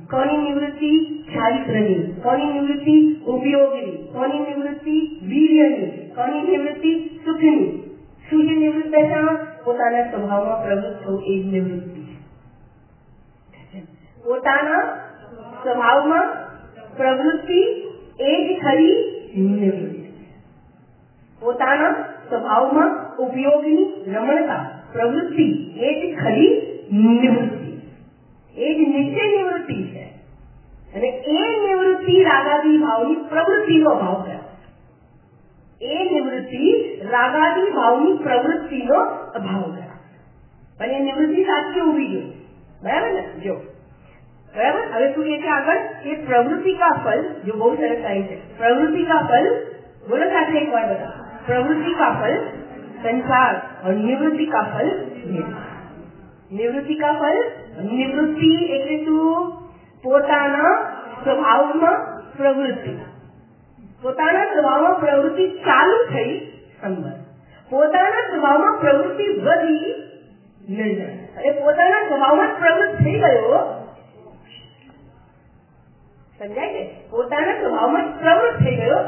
કોની નિવૃત્તિ ચારિત્રની, કોની નિવૃત્તિ ઉપયોગની, કોની નિવૃત્તિ વીર્યની, કોની નિવૃત્તિ સુખની. શું છે નિવૃત્ત દશામાં? પોતાના સ્વભાવમાં પ્રવૃત્ત થવું એ જ નિવૃત્તિ છે. પોતાના સ્વભાવમાં પ્રવૃત્તિ એ જ ખરી નિવૃત્તિ. પોતાના સ્વભાવમાં ઉપયોગની રમણતા પ્રવૃત્તિ એ જ ખરી નિવૃત્તિ, એ જ નિશ્ચય નિવૃત્તિ છે. અને એ નિવૃત્તિ રાગાદી ભાવની પ્રવૃત્તિનો ભાવ છે. એ નિવૃત્તિ રાગાદી ભાવની પ્રવૃત્તિનો અભાવ છે. અને એ નિવૃત્તિ સાચી ઉભી જોઈએ. બરાબર ને? જો બરાબર. હવે શું કહે છે આગળ કે પ્રવૃત્તિ કા ફલ, જો બહુ સરસ થાય છે, પ્રવૃત્તિ કા ફલ બોલો સાથે એક વાર બધા, प्रवृत्ति का फल संसार और निवृत्ति का फल निवृत्ति का फल निवृत्ति એટલે શું? પોતાના સ્વભાવમાં પ્રવૃત્તિ, પોતાના સ્વભાવમાં પ્રવૃત્તિ ચાલુ થઈ સંબંધ, પોતાના સ્વભાવમાં પ્રવૃત્તિ વધી નિર્ણય, અને પોતાના સ્વભાવમાં પ્રવૃત્ત થઈ ગયો. સમજાય છે? પોતાના સ્વભાવમાં પ્રવૃત્ત થઈ ગયો.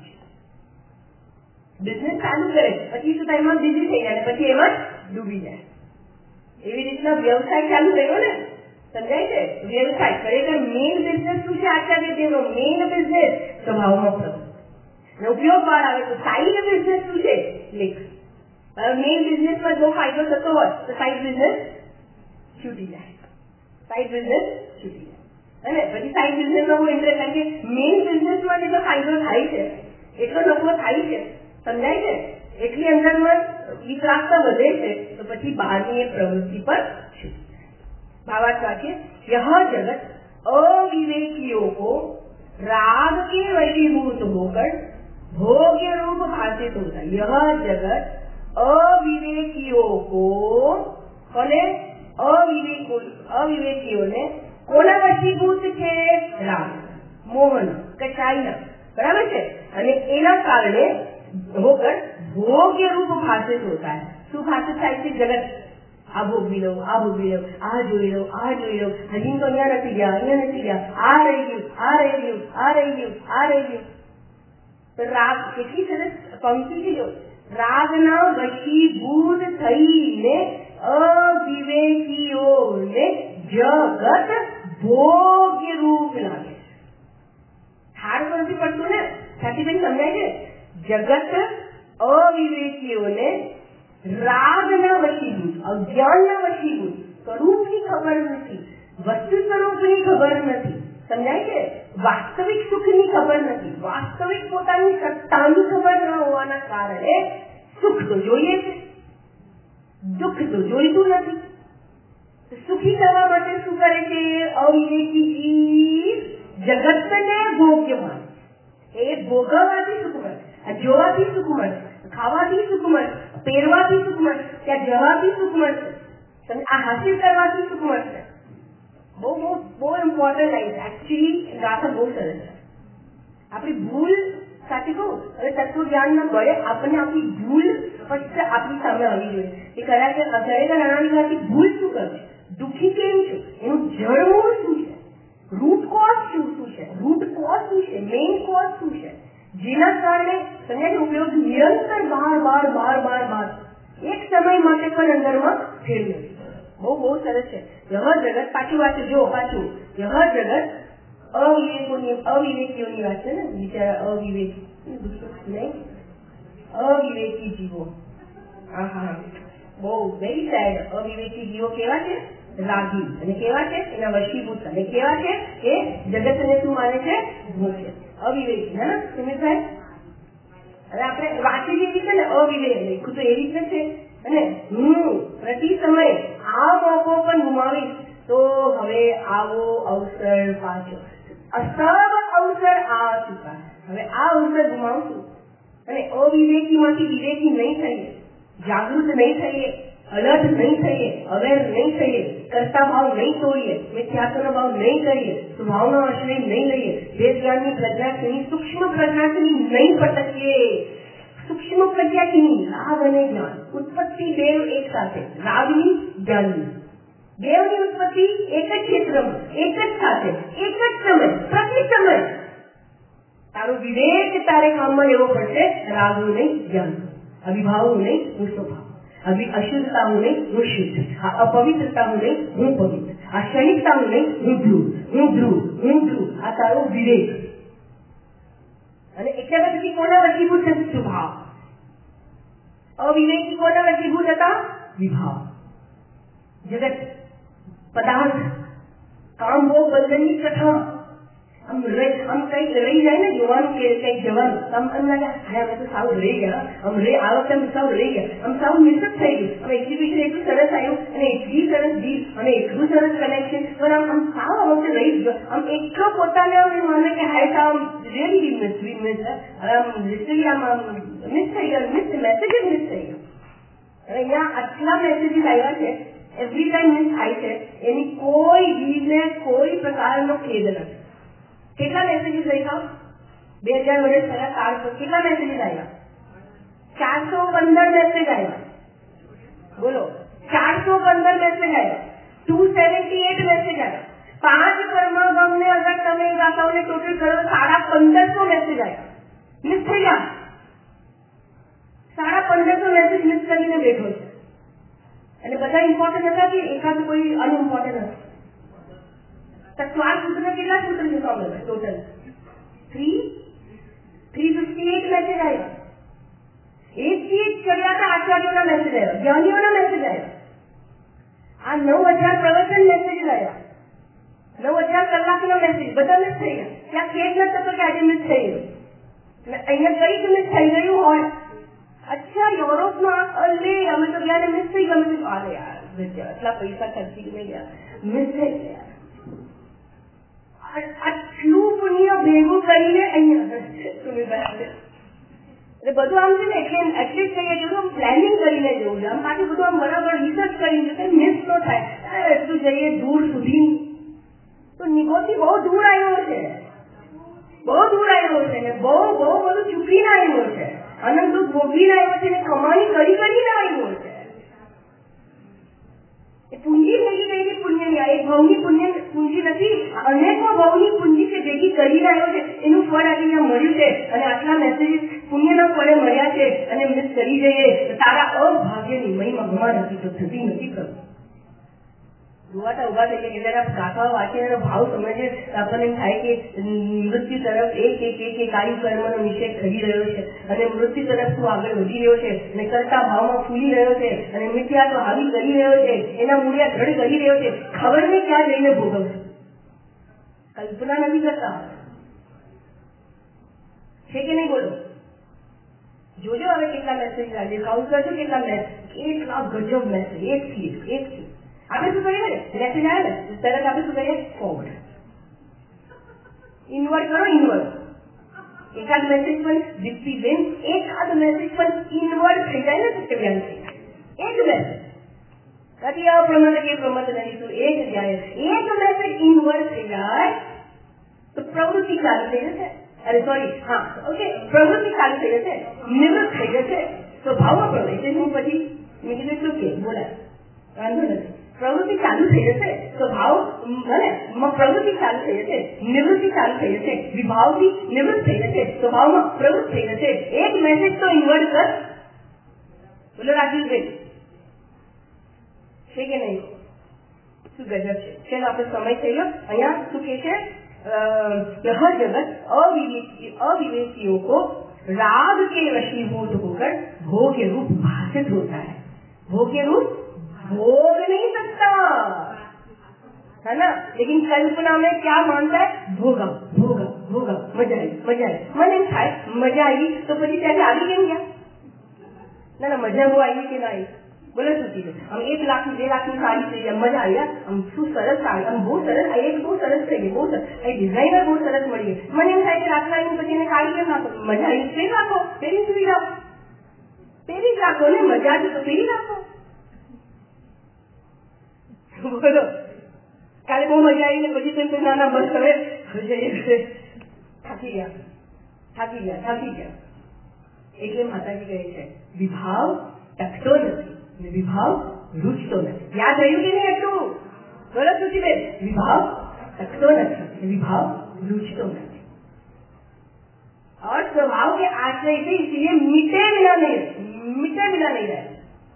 બિઝનેસ ચાલુ કરે પછી શું થાય? એમાં બિઝી થઈ જાય, પછી એમાં ડૂબી જાય. એવી રીતના વ્યવસાય ચાલુ કર્યો ને, સમજાય છે? વ્યવસાય ખરેખર મેઇન બિઝનેસ શું છે? આચાર્ય દેવનો મેઇન બિઝનેસ સ્વભાવમાં પ્રવૃત્તિ. ઉપયોગ બહાર આવે તો સાઈડ બિઝનેસ શું છે? લેખ. મેઇન બિઝનેસમાં જો ફાયદો થતો હોય તો સાઈડ બિઝનેસ છૂટી જાય, સાઈડ બિઝનેસ છૂટી જાય. અને પછી સાઈડ બિઝનેસમાં બહુ ઇન્ટરેસ્ટ, કારણ કે મેઇન બિઝનેસમાં જેટલો ફાયદો થાય છે એટલો નફો થાય છે, સમજાય છે? એટલી અંદરમાં વિશ્વાસતા વધે છે, તો પછી બહારની એ પ્રવૃત્તિ પર ભાવાર્થ વાક્ય यह जगत अविवेकियों को राग के वशीभूत होकर भोग्य रूप भाषित होता है. यह जगत अविवेकियों को, कोने? अविवेक अविवेकियों ने कोना वशीभूत છે? રાગ, મોહન, કચાઈના. બરાબર છે? અને એના કારણે होकर भोग्य रूप भाषित होता है. શું ભાષિત થાય છે? જગત. આ ભોગવી લો, આ ભોગવી લો, આ જોઈ લો, આ જોઈ લો, હજી તો અહીંયા નથી ગયા, અહીંયા નથી ગયા, આ રહી ગયું, આ રહી ગયું, આ રહી ગયું, આ રહી ગયું. તો રાગ કેટલી સરસ પંક્તિ છે. જો રાગના વશીભૂત થઈને અવિવેકીઓને જગત ભોગ્ય રૂપ લાગે. હાર નથી પડતું ને? સાચી બેન સમજાય છે? જગત અવિવેકીઓને રાગના વશીભૂત, અજ્ઞાનના વશીભૂત, સ્વરૂપની ખબર નથી, વસ્તુ સ્વરૂપની ખબર નથી, સમજાય છે? વાસ્તવિક સુખની ખબર નથી, વાસ્તવિક પોતાની સત્તાની ખબર ન હોવાના કારણે સુખ તો જોઈએ છે, દુઃખ તો જોઈતું નથી. સુખી થવા માટે શું કરે છે? અવિવેકી જીવ જગતને ભોગ્ય માને. એ ભોગવવાથી સુખ મળે, જોવાથી સુખ મળે, ખાવાથી સુખ મળે, પહેરવાથી સુખ મળે, ત્યાં જવાથી સુખ મળશે, તમે આ હાસિલ કરવાથી સુખ મળશે. બહુ બહુ બહુ ઇમ્પોર્ટન્ટ લાઈન છે. એકચ્યુઅલી ગાથા બહુ સરસ છે. આપણી ભૂલ, સાચી કહું, હવે તત્વ જ્ઞાનના બળે આપણને આપણી ભૂલ સ્પષ્ટ આપણી સામે આવી જોઈએ કે કદાચ ખરેખર નાની વાતથી ભૂલ શું કરશે, દુઃખી કેમ છે, એનું જળમૂળ શું છે, રૂટ કોઝ શું શું છે, રૂટ કોઝ શું છે, મેઇન કોઝ શું છે, જેના કારણે સમજાય ઉપયોગ નિરંતર બાર બાર બાર બાર બાર એક સમય માટે પણ અંદરમાં ફેર નથી. બહુ બહુ સરસ છે. યહ જગત, પાછું વાંચું, જો પાછું, યહ જગત અવિવેકોની અવિવેકીઓની વાત છે ને, બિચારા અવિવેકી નહીં, અવિવેકી જીવો. હા હા, બહુ વેરી સેડ. અવિવેકી જીવો કેવા છે? રાગી. અને કેવા છે? એના વશીભૂત. અને કેવા છે? એ જગતને શું માને છે? ભોગે. અવિવેકી. હા સુમિતભાઈ, હવે આપણે વાંચી જેવી છે ને, અવિવેક લખ્યું તો એ રીતે છે. અને હું પ્રતિ સમય આ મોકો પણ ગુમાવીશ તો હવે આવો અવસર પાછો, સબ અવસર આ ચુકા, હવે આ અવસર ગુમાવશું. અને અવિવેકીમાંથી વિવેકી નહીં થઈએ, જાગૃત નહીં થઈએ, અલર્ટ નહીં થઈએ, અવેર નહીં થઈએ, કરતા ભાવ નહીં તોડીએ, મિથ્યાત્વનો ભાવ નહીં કરીએ, સ્વભાવનો આશ્રય નહીં લઈએ, વેદ જ્ઞાનની પ્રજ્ઞાની સૂક્ષ્મ પ્રજ્ઞાની નહીં પટકીએ. સૂક્ષ્મ પ્રજ્ઞાની રાગ અને જ્ઞાન ઉત્પત્તિ દેવ એક સાથે, રાગની જ્ઞાનની, દેવની ઉત્પત્તિ એક જ ક્ષેત્રમાં એક જ સાથે વિવેક તારે કામમાં લેવો પડશે. રાગનું નહીં, જ્ઞાનનું. અવિભાવનું નહીં, હું સ્વભાવ. અભિ અશુદ્ધતાનું નહીં, હું શુદ્ધ. આ અપવિત્રતાનું નહીં, હું પવિત્ર. આ ક્ષણિકતાનું નહીં, હું ધ્રુવ. હું ધ્રુવ, હું ધ્રુવ. આ તારો વિવેક. અને એટલા પછી કોના વશીભૂત છે? સ્વભાવ. અવિવેકી કોના વશીભૂત હતા? વિભાવ. જગત, પદાર્થ, કામ, ભોગ, બંધનની કથા. આમ આમ કઈક રહી જાય ને જોવાનું કે કઈક જવાનું, આમ એમ લાગે હા અમે તો સાવ રહી ગયા, આમ રે આ વખતે અમે સાવ રહી ગયા, આમ સાવ મિસ જ થઈ ગયું. અમે એક્ઝિબિશન એટલું સરસ આવ્યું અને એટલી સરસ ડીલ અને એટલું સરસ કનેક્શન, પણ આમ આમ સાવ આ વખતે રહી ગયો. આમ એટલો પોતાને માને કે હાય સાવ રિયલી મિસ મિસ આમ લિટરલી આમ આમ મિસ થઈ ગયા, મિસ મેસેજ જ મિસ થઈ ગયો. અને અહીંયા આટલા મેસેજીસ આવ્યા છે, એવરી ટાઈમ મિસ થાય છે, એની કોઈ રીતને કોઈ પ્રકારનો ખેદ નથી. કેટલા મેસેજીસ આવ્યા? બે હજાર વર્ષ પહેલા કાળ પર કેટલા મેસેજીસ આવ્યા? ચારસો પંદર મેસેજ આવ્યા. બોલો, ચારસો પંદર મેસેજ આવ્યા. ટુ સેવન્ટી એટ મેસેજ આવ્યા. પાંચ કર્મગમને અગર તમે ગાતાઓને ટોટલ કરો સાડા પંદરસો મેસેજ આવ્યા. મિસ થઈ ગયા. સાડા પંદરસો મેસેજ મિસ કરીને બેઠો છે. અને બધા ઇમ્પોર્ટન્ટ હતા કે એકાદ કોઈ અનઇમ્પોર્ટન્ટ હતા? ચાર સૂત્ર કેટલા સૂત્ર છે total? Three three fifty eight message આવ્યા. એકથી એક ચડ્યા હતા આચાર્યોના મેસેજ આવ્યા, જ્ઞાનીઓના મેસેજ આવ્યા. આ નવ હજાર પ્રવચન મેસેજ આવ્યા, નવ હજાર કલાકના મેસેજ બધા મિસ થઈ ગયા. ત્યાં ખેદ ન થતો કે આજે મિસ થઈ ગયું. અહીંયા કઈક મિસ થઈ ગયું હોય. અચ્છા યુરોપમાં અલે અમે તો ગયા મિસ થઈ ગયું. અમે તો અરે યાર આટલા પૈસા ખર્ચી ગયા, મિસ થઈ ગયા. આટલું પુણ્ય ભેગું કરીને અહીંયા એટલે બધું આમ છે ને એટલે એટલીસ્ટ કહીએ જેવું પ્લાનિંગ કરીને જવું છે. આમ બાકી બધું આમ બરાબર રિસર્ચ કરીને જશે, મિસ ન થાય. એટલું જઈએ દૂર સુધી તો નિગોથી બહુ દૂર આવ્યો છે, બહુ દૂર આવ્યો છે ને બહુ બહુ બધું ચૂકીને આવ્યો છે, અનંત દુઃખ ભોગવીને આવ્યો છે ને કમાણી કરી કરીને આવ્યો છે. પૂંજી ભેગી ગયેલી પુણ્યની આ એક ભાવની પુણ્ય પૂંજી નથી, અનેકો ભાવની પૂંજી છે ભેગી કરીને આવ્યો છે. એનું ફળ આજે અહીંયા મળ્યું છે અને આટલા મેસેજીસ પુણ્યના ફળે મળ્યા છે અને મિસ કરી જઈએ તારા અભાગ્યની મહિમા ભગવાન હતી તો થતી નથી કરું. જોવાતા ઉભા થઈએ કે જરા ગાથાઓ વાંચીને ભાવ સમજે આપણને એમ થાય કે મૃત્યુ તરફ એક એક એક એક આયુ કર્મનો નિષેધ કરી રહ્યો છે અને મૃત્યુ તરફ તું આગળ વધી રહ્યો છે અને કરતા ભાવમાં ફૂલી રહ્યો છે અને મિથ્યા તો હાવી કરી રહ્યો છે, એના મૂળિયા દ્રઢ કરી રહ્યો છે. ખબર નહીં ક્યાં જઈને ભોગવશે, કલ્પના નથી કરતા છે કે નહીં? બોલો, જોજો હવે કેટલા મેસેજ આજે કાઉન્ટ કરજો કેટલા મેસેજ, કેટલા ગજબ મેસેજ એક થી એક થી. આપણે શું કરીએ ને મેસેજ આવે ને તરત આપણે શું કરીએ ફોરવર્ડ, ઇનવર્ડ કરો, ઇનવર્ડ. એકાદ મેસેજ પણ દીપ્તિબેન એકાદ મેસેજ પણ ઇનવર્ડ થઈ જાય ને સત્યવ્યાન થઈ જાય. એક મેસેજ નથી અપ્રમત કે પ્રમત રહીશું, એક જાય એક મેસેજ ઇનવર્ડ થઈ જાય તો પ્રવૃત્તિ ચાલુ થઈ જશે. અરે સોરી હા ઓકે પ્રવૃત્તિ ચાલુ થઈ જશે, નિવૃત્ત થઈ જશે. તો ભાવમાં પ્રવૃત્તિ હું પછી મેં કીધું શું કે બોલા વાંધો નથી, પ્રવૃત્તિ ચાલુ થઈ જશે તો ભાવ મને પ્રવૃત્તિ ચાલુ થઈ જશે, નિવૃત્તિ ચાલુ થઈ જશે, વિભાવથી નિવૃત્ત થઈ જશે તો ભાવમાં પ્રવૃત્ત થઈ જશે. એક મેસેજ તો ઇન્વર્ટ કર. બોલો રાજેશભાઈ છે કે નહીં? શું ગજબ છે. ચલો આપણે સમય થઈ ગયો. અહીંયા શું કે છે हर जगत अविवेकी अविवेकियों को राग के वशीभूत होकर भोग रूप भाषित होता है. भोग रूप भोग नहीं सकता है ना, लेकिन कल्पना में क्या मानता है? भोगा भोगा भोगा मजा आई मजा आई. मन एम થાય મજા આવી તો પછી ત્યારે આવી કેમ ગયા? ના ના મજા બહુ આવી કે ના આવી? બોલો શું કીધું? આમ એક લાખ બે લાખ ની સાડી થઈ જાય, મજા આવી, આમ શું સરસ સાડી, આમ બહુ સરસ, એક બહુ સરસ થઈ ગઈ, બહુ સરસ ડિઝાઇનર બહુ સરસ મળી ગઈ. મને એમ થાય કે રાતના આવીને પછી એને કાઢી કેમ નાખો? મજા આવી ફેરી રાખો, ફેરી સુવી રાખો, ફેરી જ રાખો ને, મજા આવી તો ફેરી રાખો. બોલો કાલે બહુ મજા આવી ને પછી તો ના ના બસ હવે થાકી ગયા થાકી ગયા થાકી ગયા. એટલે માતાજી કહે છે વિભાવ ટકતો નથી, વિભાવ રૂચતો નથી. યાદ રહ્યું કે નહીં એટલું? બોલો સુચીબેન, વિભાવ ટકતો નથી, વિભાવ રૂચતો નથી. और स्वभाव के आश्रय से इसलिए मिटे बिना नहीं मिटे बिना नहीं रहे।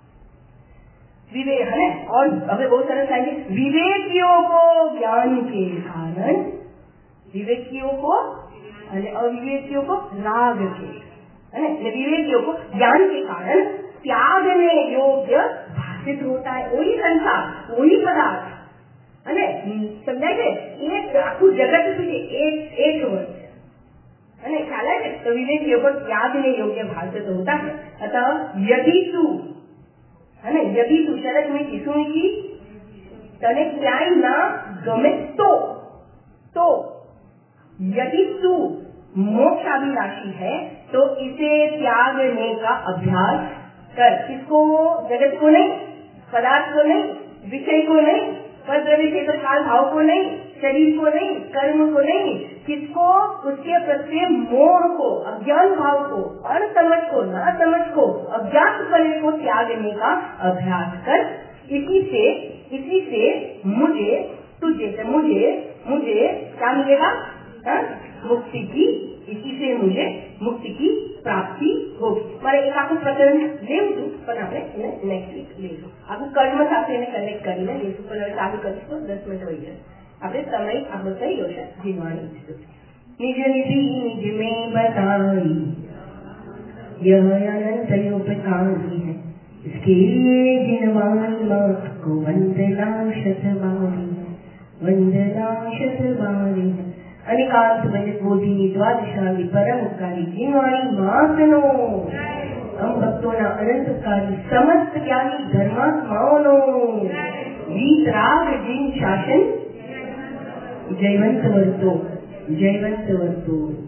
विवेक है और हमें बहुत सारे साइंस विवेकियों को ज्ञान के कारण, विवेकियों को और विवेकियों को राग के है, विवेकियों को ज्ञान के कारण त्यागने योग्य भाषित होता है। वही संसार, वही पदार्थ है, समझाए थे एक आखू जगत पीछे एक एक वर्ष है, ख्याल है। तो विवेकियों को त्यागने योग्य भाषित होता है। अतः यदि तू है, यदि तू शरत में किसू की तने क्या ना गमे तो तो यदि तू मोक्षाभिलाषी है तो इसे त्यागने का अभ्यास कर। किसको? जगत को नहीं, पदार्थ को नहीं, विषय को नहीं, पद विषय काल भाव को नहीं, शरीर को नहीं, कर्म को नहीं, किसको? उसके प्रति मोह को, अज्ञान भाव को, अनसमझ को, ना समझ को, अज्ञात पने को त्यागने का अभ्यास कर। इसी से इसी से मुझे तुझे मुझे मुझे क्या मिलेगा? हा? मुक्ति की, इसी से मुझे मुक्ति की प्राप्ति होगी। मारे एक आपको प्रकरण लेવું પણ આપણે એને નેક્સ્ટ વીક લઈશું। આપણું કર્મ સાથે એને કનેક્ટ કરીને લઈશું, પણ હવે ચાલુ કરીશું દસ મિનિટ હોઈ જાય। આપણે સમય આપણો થઈ ગયો છે જીવવાની। નિજ નિધિ નિજ में बताई यह अनंत उपकारी है, इसके लिए जिनवान मत को वंदना शतवारी वंदना शतवारी है। अनेकांत बजट बोधी द्वादशाली परम उपकारी जिनवाणी मातनो हम भक्तों अनंतकारी समस्त ज्ञानी धर्मात्माओं वीतराग जिन शासन जयवंत वर्तो जयवंत वर्तो।